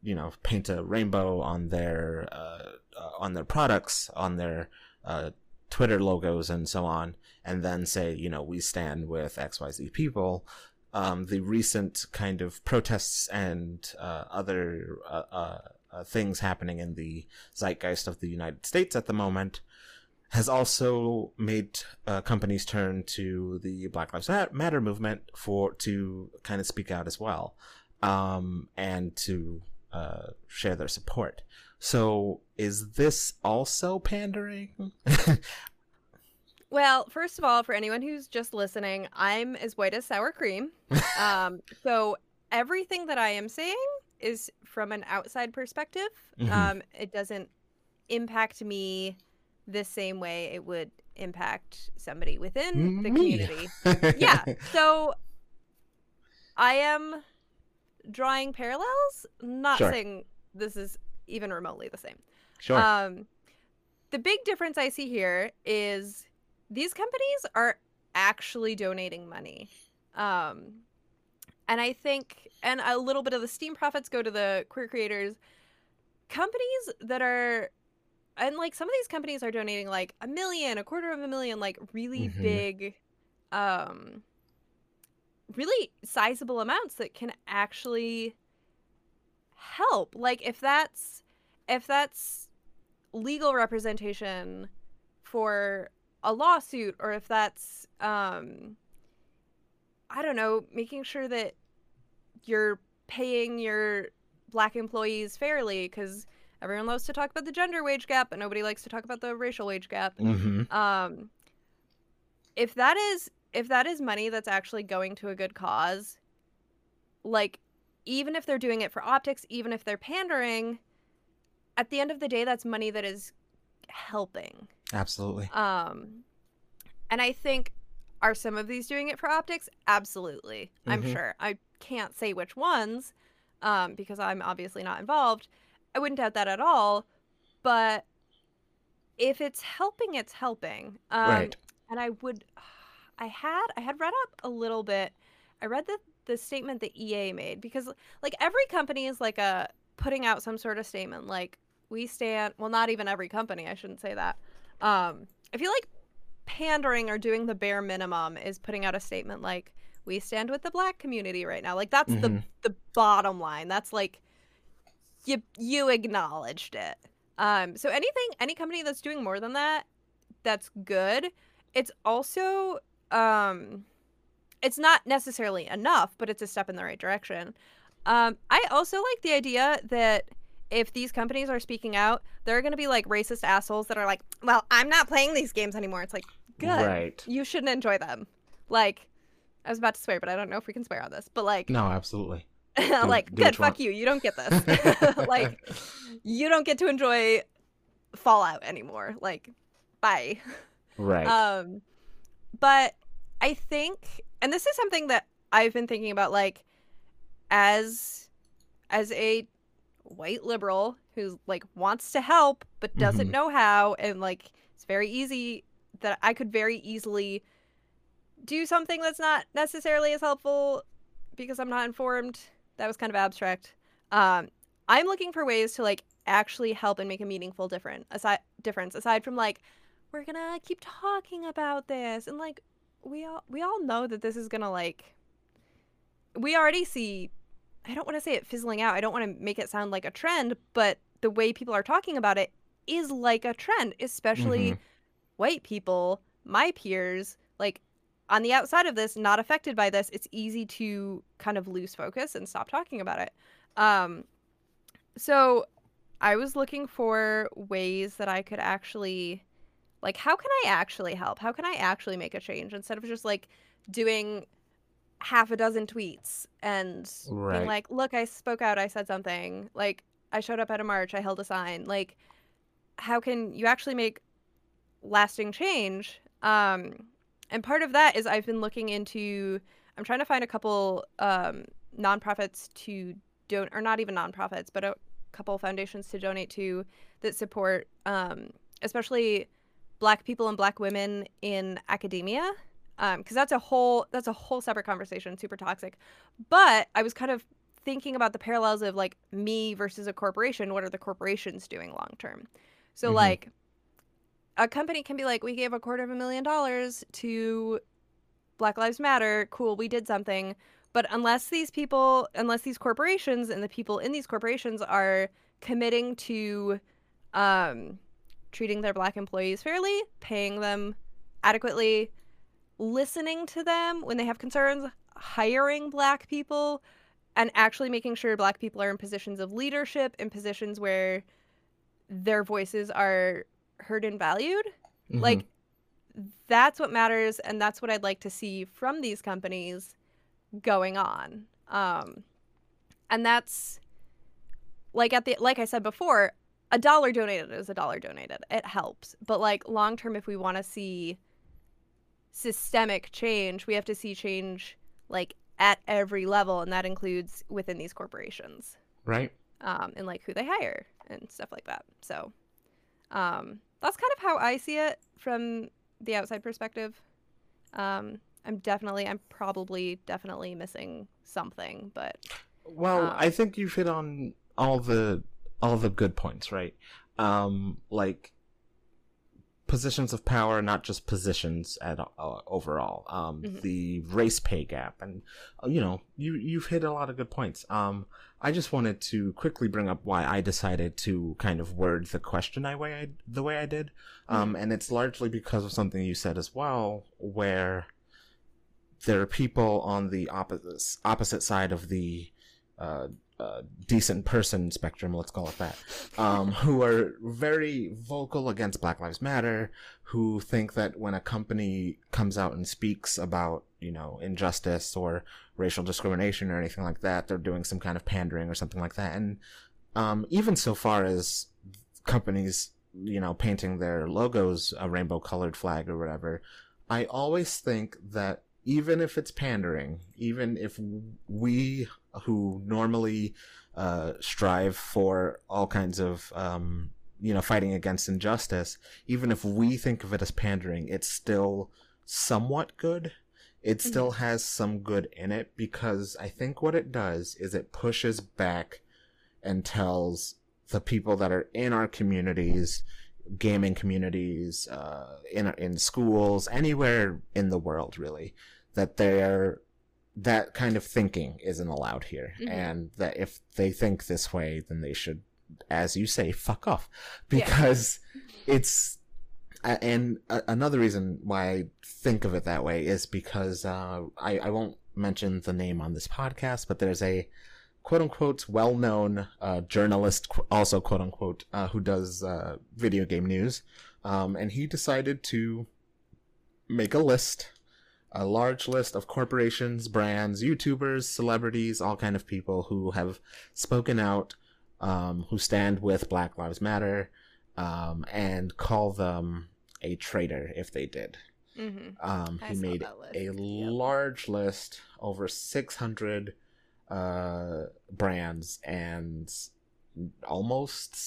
paint a rainbow on their products, on their Twitter logos and so on, and then say, we stand with XYZ people. The recent kind of protests and other things happening in the zeitgeist of the United States at the moment has also made companies turn to the Black Lives Matter movement to kind of speak out as well, and to share their support. So is this also pandering? Well, first of all, for anyone who's just listening, I'm as white as sour cream. So everything that I am saying is from an outside perspective. Mm-hmm. It doesn't impact me the same way it would impact somebody within the community. Yeah. So I am drawing parallels, not Sure. saying this is even remotely the same. Sure. The big difference I see here is these companies are actually donating money. And I think, and a little bit of the Steam profits go to the queer creators. Companies that are, and like some of these companies are donating like $1 million, $250,000, like really big, really sizable amounts that can actually help. Like if that's legal representation for a lawsuit, or if that's I don't know, making sure that you're paying your Black employees fairly, because everyone loves to talk about the gender wage gap, but nobody likes to talk about the racial wage gap. If that is money that's actually going to a good cause, like even if they're doing it for optics, even if they're pandering, at the end of the day, that's money that is helping. Absolutely. And I think, are some of these doing it for optics? Absolutely. I'm sure. I can't say which ones, because I'm obviously not involved. I wouldn't doubt that at all. But if it's helping, it's helping. Right. And I had read up a little bit. I read the statement that EA made, because like every company is like putting out some sort of statement, like we stand, well, not even every company, I shouldn't say that. I feel like pandering or doing the bare minimum is putting out a statement like, we stand with the Black community right now. Like that's the bottom line. That's like you acknowledged it. So any company that's doing more than that, that's good. It's also it's not necessarily enough, but it's a step in the right direction. I also like the idea that if these companies are speaking out, there are going to be like racist assholes that are like, well, I'm not playing these games anymore. It's like, good. Right. You shouldn't enjoy them. Like, I was about to swear, but I don't know if we can swear on this. But like, no, absolutely. Like, good, fuck you. You don't get this. Like, you don't get to enjoy Fallout anymore. Like, bye. Right. But I think, and this is something that I've been thinking about, like, as a white liberal who's like wants to help but doesn't know how, and like it's very easy that I could very easily do something that's not necessarily as helpful because I'm not informed. That was kind of abstract. I'm looking for ways to like actually help and make a meaningful difference aside from like, we're gonna keep talking about this, and like we all know that this is gonna, like, we already see, I don't want to say it fizzling out. I don't want to make it sound like a trend, but the way people are talking about it is like a trend, especially white people, my peers, like on the outside of this, not affected by this. It's easy to kind of lose focus and stop talking about it. So I was looking for ways that I could actually, like, how can I actually help? How can I actually make a change instead of just like doing half a dozen tweets and being like, look, I spoke out, I said something, like I showed up at a march, I held a sign. Like, how can you actually make lasting change? And part of that is I've been looking into, I'm trying to find a couple nonprofits to donate, or not even nonprofits, but a couple foundations to donate to that support especially Black people and Black women in academia. Because that's a whole separate conversation, super toxic. But I was kind of thinking about the parallels of like me versus a corporation. What are the corporations doing long term? So like, a company can be like, we gave $250,000 to Black Lives Matter. Cool, we did something. But unless these corporations and the people in these corporations are committing to treating their Black employees fairly, paying them adequately, listening to them when they have concerns, hiring Black people, and actually making sure Black people are in positions of leadership, in positions where their voices are heard and valued, Mm-hmm. like, that's what matters, and that's what I'd like to see from these companies going on. And that's like I said before, a dollar donated is a dollar donated. It helps. But like long term, if we want to see systemic change, we have to see change like at every level, and that includes within these corporations. Right. And like who they hire and stuff like that. So that's kind of how I see it from the outside perspective. I'm probably definitely missing something, but well, I think you've hit on all the good points, right? Like positions of power, not just positions at overall. mm-hmm. The race pay gap, and you've hit a lot of good points. I just wanted to quickly bring up why I decided to kind of word the question the way I did, and it's largely because of something you said as well, where there are people on the opposite side of the decent person spectrum, let's call it that, who are very vocal against Black Lives Matter, who think that when a company comes out and speaks about, injustice or racial discrimination or anything like that, they're doing some kind of pandering or something like that. And even so far as companies, painting their logos a rainbow colored flag or whatever, I always think that even if it's pandering, even if we who normally strive for all kinds of, fighting against injustice, even if we think of it as pandering, it's still somewhat good. It still has some good in it, because I think what it does is it pushes back and tells the people that are in our communities, gaming communities, in schools, anywhere in the world, really, that that kind of thinking isn't allowed here. And that if they think this way, then they should, as you say, fuck off, because it's, and another reason why I think of it that way is because I won't mention the name on this podcast, but there's a quote-unquote well-known journalist, also quote-unquote, who does video game news, and he decided to make a large list of corporations, brands, YouTubers, celebrities, all kind of people who have spoken out, who stand with Black Lives Matter, and call them a traitor if they did. He made a large list, over 600 brands, and almost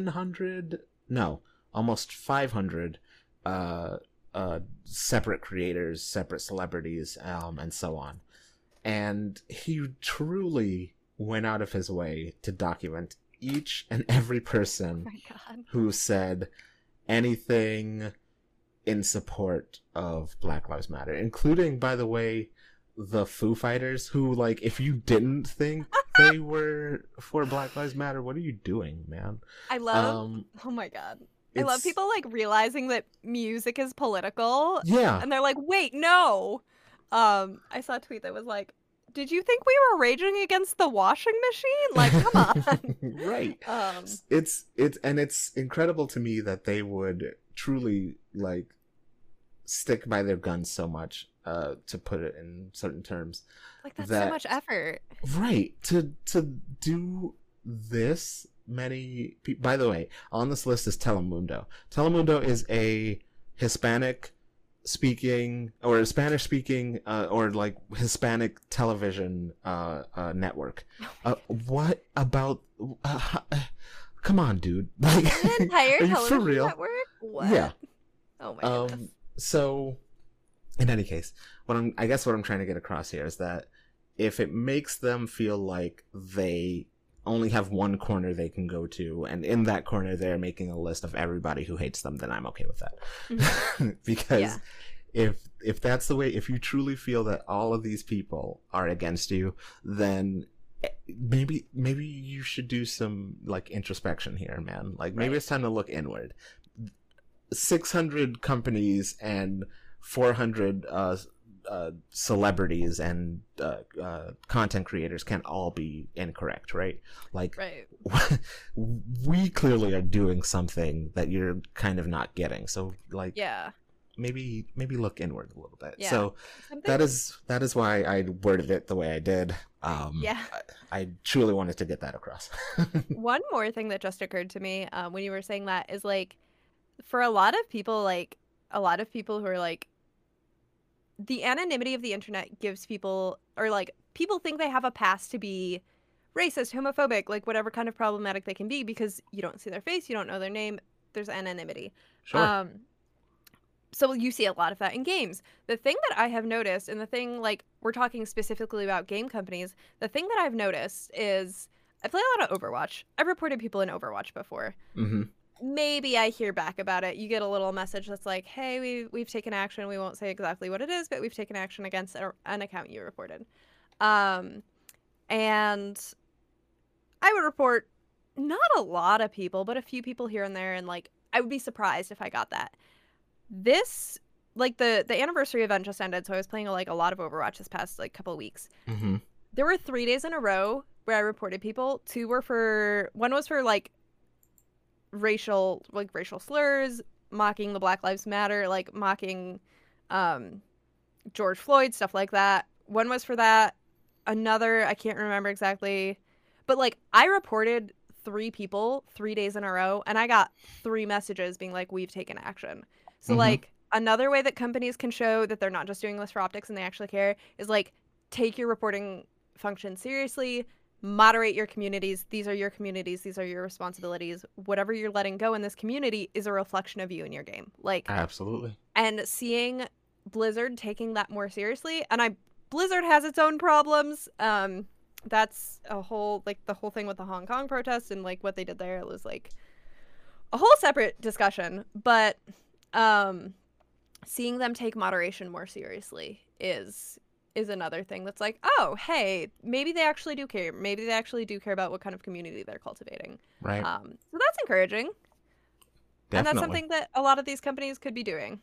500 separate creators, separate celebrities, and so on. And he truly went out of his way to document each and every person who said anything in support of Black Lives Matter, including, by the way, the Foo Fighters, who, like, if you didn't think they were for Black Lives Matter, what are you doing, man? I love, oh my god. I love people, like, realizing that music is political. Yeah. And they're like, wait, no. I saw a tweet that was like, did you think we were raging against the washing machine? Like, come on. Right. It's incredible to me that they would truly, like, stick by their guns so much, to put it in certain terms. Like, that's so much effort. Right. To do this many people. By the way, on this list is Telemundo. Telemundo is a Hispanic speaking or Spanish speaking or like Hispanic television network. What about come on, dude. Like, an entire television for real? Network? What? Yeah. Oh my goodness. So in any case, what I'm trying to get across here is that if it makes them feel like they only have one corner they can go to, and in that corner they're making a list of everybody who hates them, then I'm okay with that. Mm-hmm. Because if that's the way, if you truly feel that all of these people are against you, then maybe you should do some like introspection here, man. Like maybe it's time to look inward. 600 companies and 400 celebrities and content creators can't all be incorrect, right? Like, Right. we clearly are doing something that you're kind of not getting. So, like, Yeah. maybe look inward a little bit. Yeah. So that is why I worded it the way I did. Yeah. I truly wanted to get that across. One more thing that just occurred to me when you were saying that is like, for a lot of people who are like, the anonymity of the internet gives people, or like people think they have a pass to be racist, homophobic, like whatever kind of problematic they can be, because you don't see their face, you don't know their name, there's anonymity. Sure. So you see a lot of that in games. The thing that I have noticed, and the thing, like, we're talking specifically about game companies, the thing that I've noticed is I play a lot of Overwatch. I've reported people in Overwatch before. Mm-hmm. Maybe I hear back about it. You get a little message that's like, hey, we've taken action. We won't say exactly what it is, but we've taken action against an account you reported. And I would report not a lot of people, but a few people here and there, and like I would be surprised if I got that. This, like, the anniversary event just ended, so I was playing like a lot of Overwatch this past like couple of weeks. Mm-hmm. There were 3 days in a row where I reported people. One was for like racial slurs, mocking the Black Lives Matter, like mocking George Floyd, stuff like that. One was for that. Another, I can't remember exactly, but like I reported 3 people 3 days in a row, and I got 3 messages being like, we've taken action. So like another way that companies can show that they're not just doing this for optics and they actually care is like, take your reporting function seriously, moderate your communities. These are your communities. These are your responsibilities. Whatever you're letting go in this community is a reflection of you in your game. Like, Absolutely. And seeing Blizzard taking that more seriously, and Blizzard has its own problems. That's a whole, like, the whole thing with the Hong Kong protests and like what they did there. It was like a whole separate discussion, but seeing them take moderation more seriously is another thing that's like, oh, hey, maybe they actually do care. Maybe they actually do care about what kind of community they're cultivating. Right. So that's encouraging. Definitely. And that's something that a lot of these companies could be doing.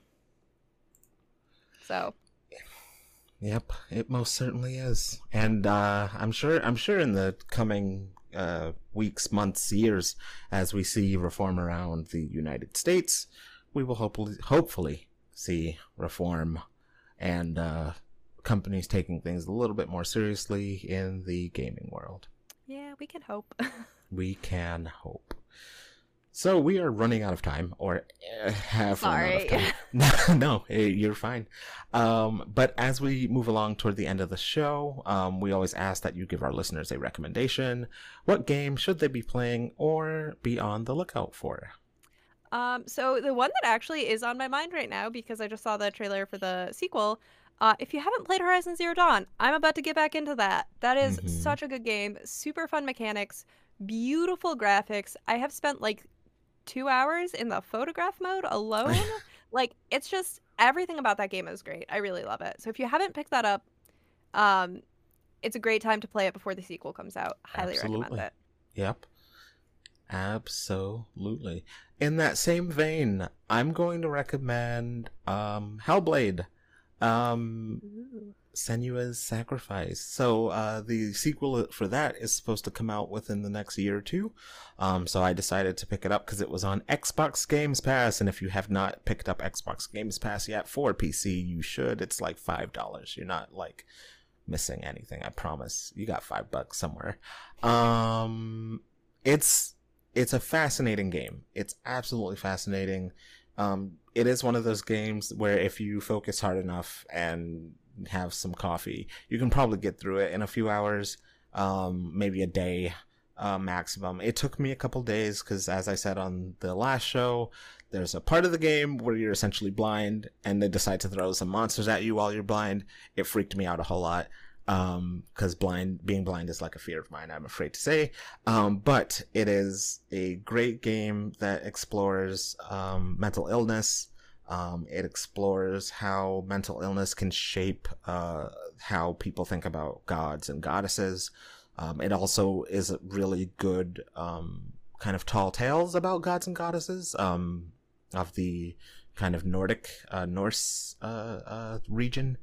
So. Yep, it most certainly is. And I'm sure in the coming weeks, months, years, as we see reform around the United States, we will hopefully see reform and companies taking things a little bit more seriously in the gaming world. Yeah, we can hope. We can hope. So we are running out of time, or have run out of time. No, you're fine. But as we move along toward the end of the show, we always ask that you give our listeners a recommendation. What game should they be playing or be on the lookout for? So the one that actually is on my mind right now, because I just saw the trailer for the sequel, if you haven't played Horizon Zero Dawn, I'm about to get back into that. That is such a good game. Super fun mechanics, beautiful graphics. I have spent like 2 hours in the photograph mode alone. Like, it's just, everything about that game is great. I really love it. So if you haven't picked that up, it's a great time to play it before the sequel comes out. Highly recommend it. Yep. Absolutely. In that same vein, I'm going to recommend Hellblade. Senua's Sacrifice. So the sequel for that is supposed to come out within the next year or two. So I decided to pick it up because it was on Xbox Games Pass, and if you have not picked up Xbox Games Pass yet for PC, you should. It's like $5. You're not like missing anything, I promise. You got $5 somewhere. It's a fascinating game. It's absolutely fascinating. It is one of those games where if you focus hard enough and have some coffee, you can probably get through it in a few hours, maybe a day maximum. It took me a couple days because, as I said on the last show, there's a part of the game where you're essentially blind and they decide to throw some monsters at you while you're blind. It freaked me out a whole lot. because being blind is like a fear of mine, I'm afraid to say. But it is a great game that explores mental illness. It explores how mental illness can shape how people think about gods and goddesses. It also is a really good kind of tall tales about gods and goddesses of the kind of Nordic Norse region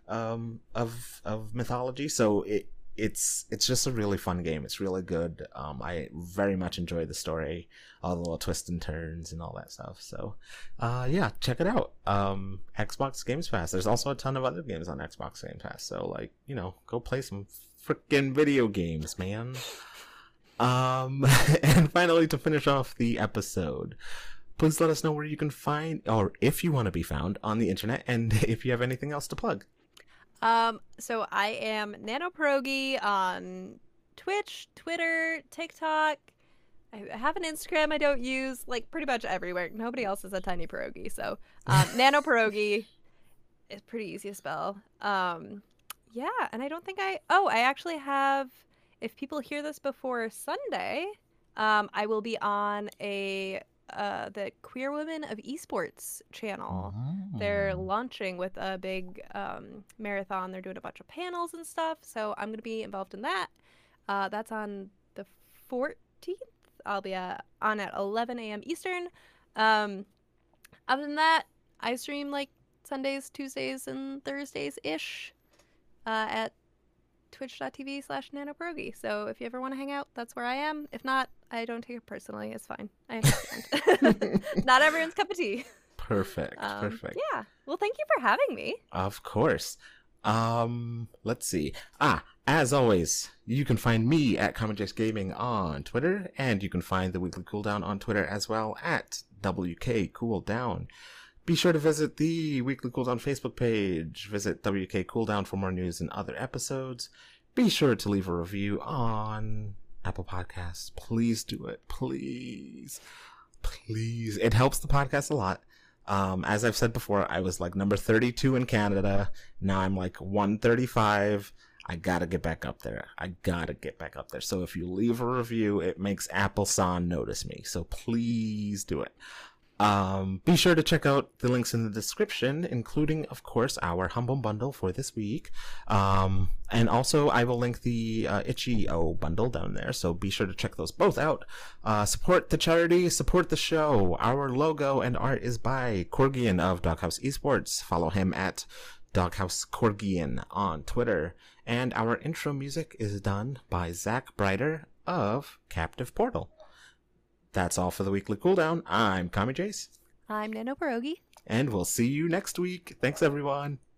of mythology. So it's just a really fun game. It's really good. I very much enjoy the story, all the little twists and turns and all that stuff. So yeah, check it out. Xbox Games Pass. There's also a ton of other games on Xbox Game Pass, so like, you know, go play some freaking video games, man. And finally, to finish off the episode, please let us know where you can find, or if you want to be found on the internet, and if you have anything else to plug. So I am NanoPierogi on Twitch, Twitter, TikTok. I have an Instagram I don't use, like, pretty much everywhere. Nobody else is a tiny pierogi, so NanoPierogi is pretty easy to spell. Yeah, and I don't think I actually have, if people hear this before Sunday, I will be on the Queer Women of Esports channel. They're launching with a big marathon. They're doing a bunch of panels and stuff, so I'm going to be involved in that. That's on the 14th. I'll be on at 11 a.m. Eastern. Other than that, I stream like Sundays, Tuesdays, and Thursdays-ish at twitch.tv/nanopierogi. So if you ever want to hang out, that's where I am. If not, I don't take it personally. It's fine. I understand. Not everyone's cup of tea. Perfect. Perfect. Yeah. Well, thank you for having me. Of course. Let's see. As always, you can find me at CommonJace Gaming on Twitter, and you can find the Weekly Cooldown on Twitter as well at WK Cooldown. Be sure to visit the Weekly Cooldown Facebook page. Visit WK Cooldown for more news and other episodes. Be sure to leave a review on Apple Podcasts. Please do it. Please. Please. It helps the podcast a lot. As I've said before, I was like number 32 in Canada. Now I'm like 135. I gotta get back up there. So if you leave a review, it makes Apple-san notice me. So please do it. Be sure to check out the links in the description, including, of course, our Humble Bundle for this week. And also, I will link the Itch.io bundle down there, so be sure to check those both out. Support the charity, support the show. Our logo and art is by Corgian of Doghouse Esports. Follow him at Doghouse Corgian on Twitter. And our intro music is done by Zach Brighter of Captive Portal. That's all for the Weekly Cooldown. I'm CommonJace. I'm NanoPierogi. And we'll see you next week. Thanks, everyone.